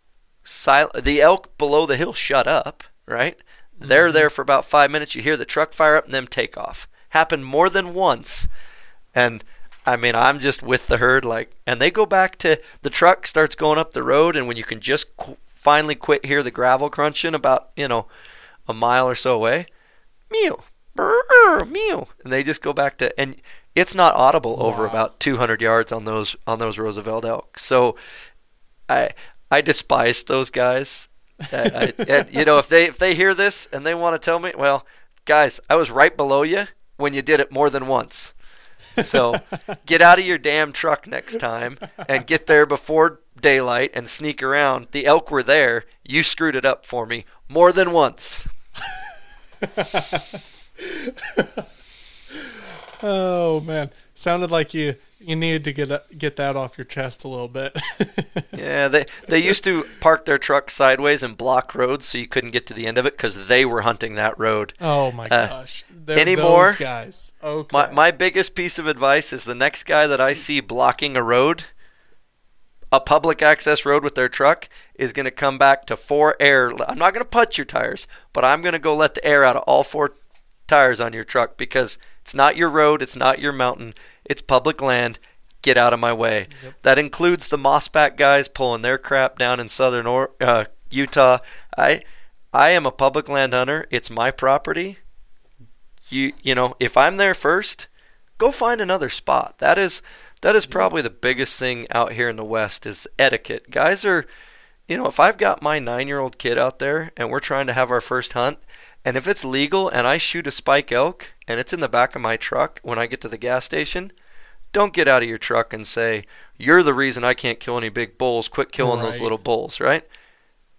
sil- the elk below the hill shut up, right? They're there for about five minutes. You hear the truck fire up and them take off. Happened more than once. And I mean, I'm just with the herd, like, and they go back to the truck starts going up the road, and when you can just qu- finally quit hear the gravel crunching about, you know, a mile or so away, mew, brrr, mew, and they just go back to, and it's not audible Wow. over about two hundred yards on those on those Roosevelt elk. So I I despise those guys. I, I, and, you know, if they if they hear this and they want to tell me, well, guys, I was right below you when you did it more than once. So get out of your damn truck next time and get there before daylight and sneak around. The elk were there. You screwed it up for me more than once. Oh man, sounded like you you needed to get uh, get that off your chest a little bit. Yeah, they they used to park their truck sideways and block roads so you couldn't get to the end of it because they were hunting that road. Oh my Uh, gosh, They're anymore, those guys. Okay. My my biggest piece of advice is the next guy that I see blocking a road, a public access road with their truck, is going to come back to four air. I'm not going to punch your tires, but I'm going to go let the air out of all four tires on your truck because it's not your road, it's not your mountain, it's public land. Get out of my way. Yep. That includes the mossback guys pulling their crap down in southern or, uh, Utah. I I am a public land hunter. It's my property. You you know, if I'm there first, go find another spot. That is that is probably the biggest thing out here in the West is etiquette. Guys are, you know, if I've got my nine-year-old kid out there and we're trying to have our first hunt, and if it's legal and I shoot a spike elk and it's in the back of my truck when I get to the gas station, don't get out of your truck and say, you're the reason I can't kill any big bulls. Quit killing those Right. little bulls, right?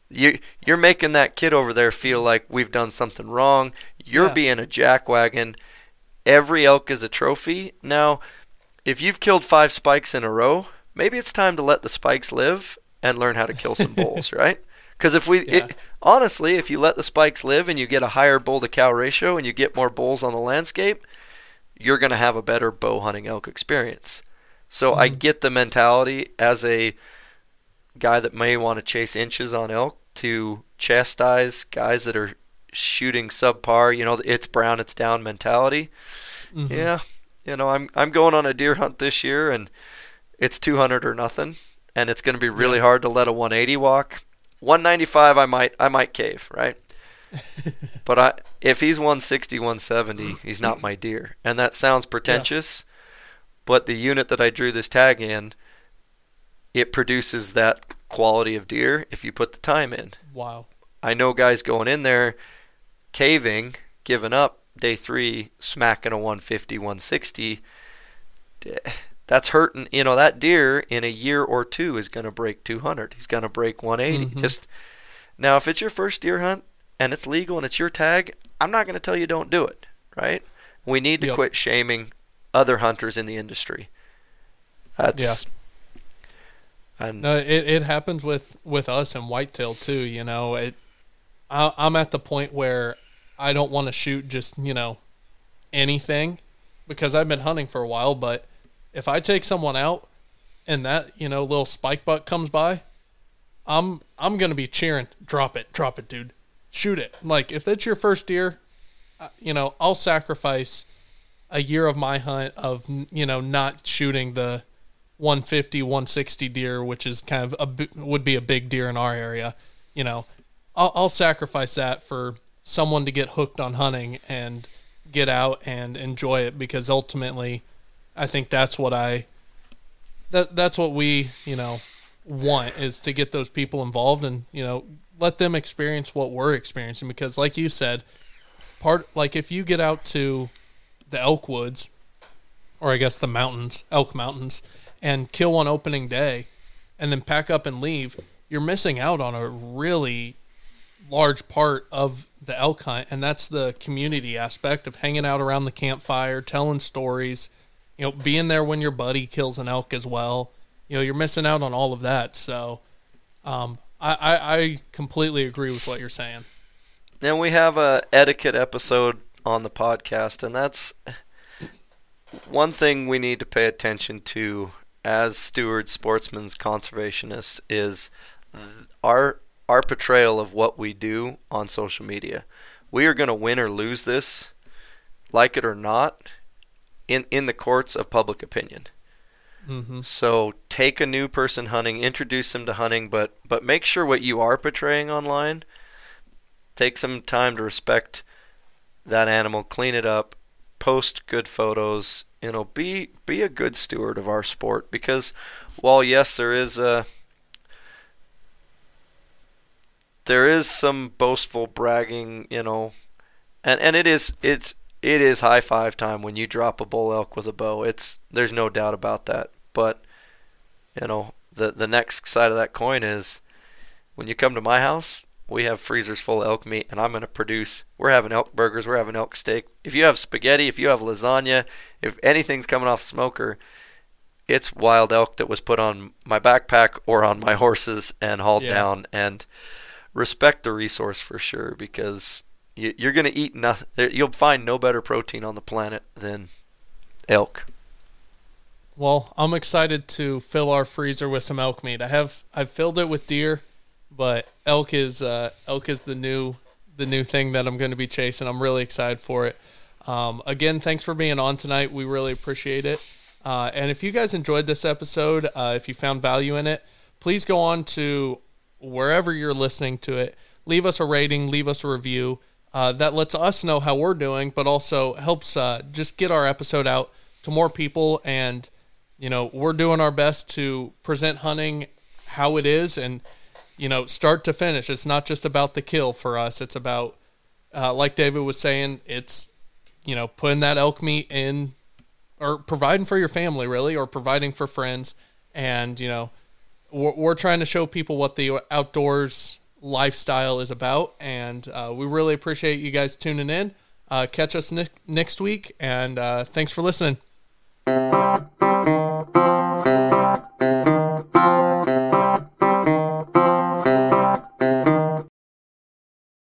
you you're making that kid over there feel like we've done something wrong. You're Yeah. being a jackwagon. Every elk is a trophy. Now, if you've killed five spikes in a row, maybe it's time to let the spikes live and learn how to kill some bulls, right? Because if we, Yeah. it, honestly, if you let the spikes live and you get a higher bull to cow ratio and you get more bulls on the landscape, you're going to have a better bow hunting elk experience. So I Mhm. get the mentality as a guy that may want to chase inches on elk to chastise guys that are shooting subpar, you know, it's brown, it's down mentality. Mhm. Yeah, you know, I'm I'm going on a deer hunt this year, and it's two hundred or nothing, and it's going to be really Yeah. hard to let a one eighty walk. one ninety-five, I might I might cave, right? But I if he's one sixty, one seventy, he's not my deer, and that sounds pretentious, but the unit that I drew this tag in, it produces that quality of deer if you put the time in. Wow. I know guys going in there, caving, giving up, day three, smacking a one fifty, one sixty. That's hurting. You know, that deer in a year or two is going to break two hundred. He's going to break one eighty. Mhm. Just now, if it's your first deer hunt and it's legal and it's your tag, I'm not going to tell you don't do it, right? We need to Yep. quit shaming other hunters in the industry. That's Yeah. And No, it, it happens with, with us and whitetail too. You know, it. I, I'm at the point where I don't want to shoot just you know anything because I've been hunting for a while. But if I take someone out and that you know little spike buck comes by, I'm I'm gonna be cheering. Drop it, drop it, dude. Shoot it. Like if that's your first deer, uh, you know I'll sacrifice a year of my hunt of you know not shooting the one fifty, one sixty deer, which is kind of a bi- would be a big deer in our area. You know, I'll, I'll sacrifice that for someone to get hooked on hunting and get out and enjoy it because ultimately, I think that's what I that that's what we you know want is to get those people involved and you know let them experience what we're experiencing because like you said, part like if you get out to the elk woods or I guess the mountains, elk mountains, and kill one opening day and then pack up and leave, you're missing out on a really large part of the elk hunt, and that's the community aspect of hanging out around the campfire, telling stories, you know, being there when your buddy kills an elk as well. You know, you're missing out on all of that. So um, I, I, I completely agree with what you're saying. then we have a etiquette episode on the podcast, and that's one thing we need to pay attention to as stewards, sportsmen, conservationists is our our portrayal of what we do on social media. We are going to win or lose this, like it or not, in in the courts of public opinion. Mm-hmm. So take a new person hunting, introduce them to hunting, but but make sure what you are portraying online, take some time to respect that animal, clean it up, post good photos, you know, be be a good steward of our sport because while yes there is a there is some boastful bragging, you know, and and it is it's it is high five time when you drop a bull elk with a bow. It's there's no doubt about that. But you know, the the next side of that coin is when you come to my house, we have freezers full of elk meat, and I'm going to produce. We're having elk burgers. We're having elk steak. If you have spaghetti, if you have lasagna, if anything's coming off smoker, it's wild elk that was put on my backpack or on my horses and hauled Yeah. down. And respect the resource for sure, because you, you're going to eat nothing. You'll find no better protein on the planet than elk. Well, I'm excited to fill our freezer with some elk meat. I have I've filled it with deer, but elk is uh, elk is the new the new thing that I'm going to be chasing. I'm really excited for it. Um, again, thanks for being on tonight. We really appreciate it. Uh, and if you guys enjoyed this episode, uh, if you found value in it, please go on to wherever you're listening to it. Leave us a rating, leave us a review. Uh, that lets us know how we're doing, but also helps uh, just get our episode out to more people. And, you know, we're doing our best to present hunting how it is and, you know, start to finish. It's not just about the kill for us. It's about, uh, like David was saying, it's, you know, putting that elk meat in or providing for your family, really, or providing for friends. And, you know, we're, we're trying to show people what the outdoors, lifestyle is about. And uh, we really appreciate you guys tuning in. Uh, catch us ne- next week, and uh, thanks for listening.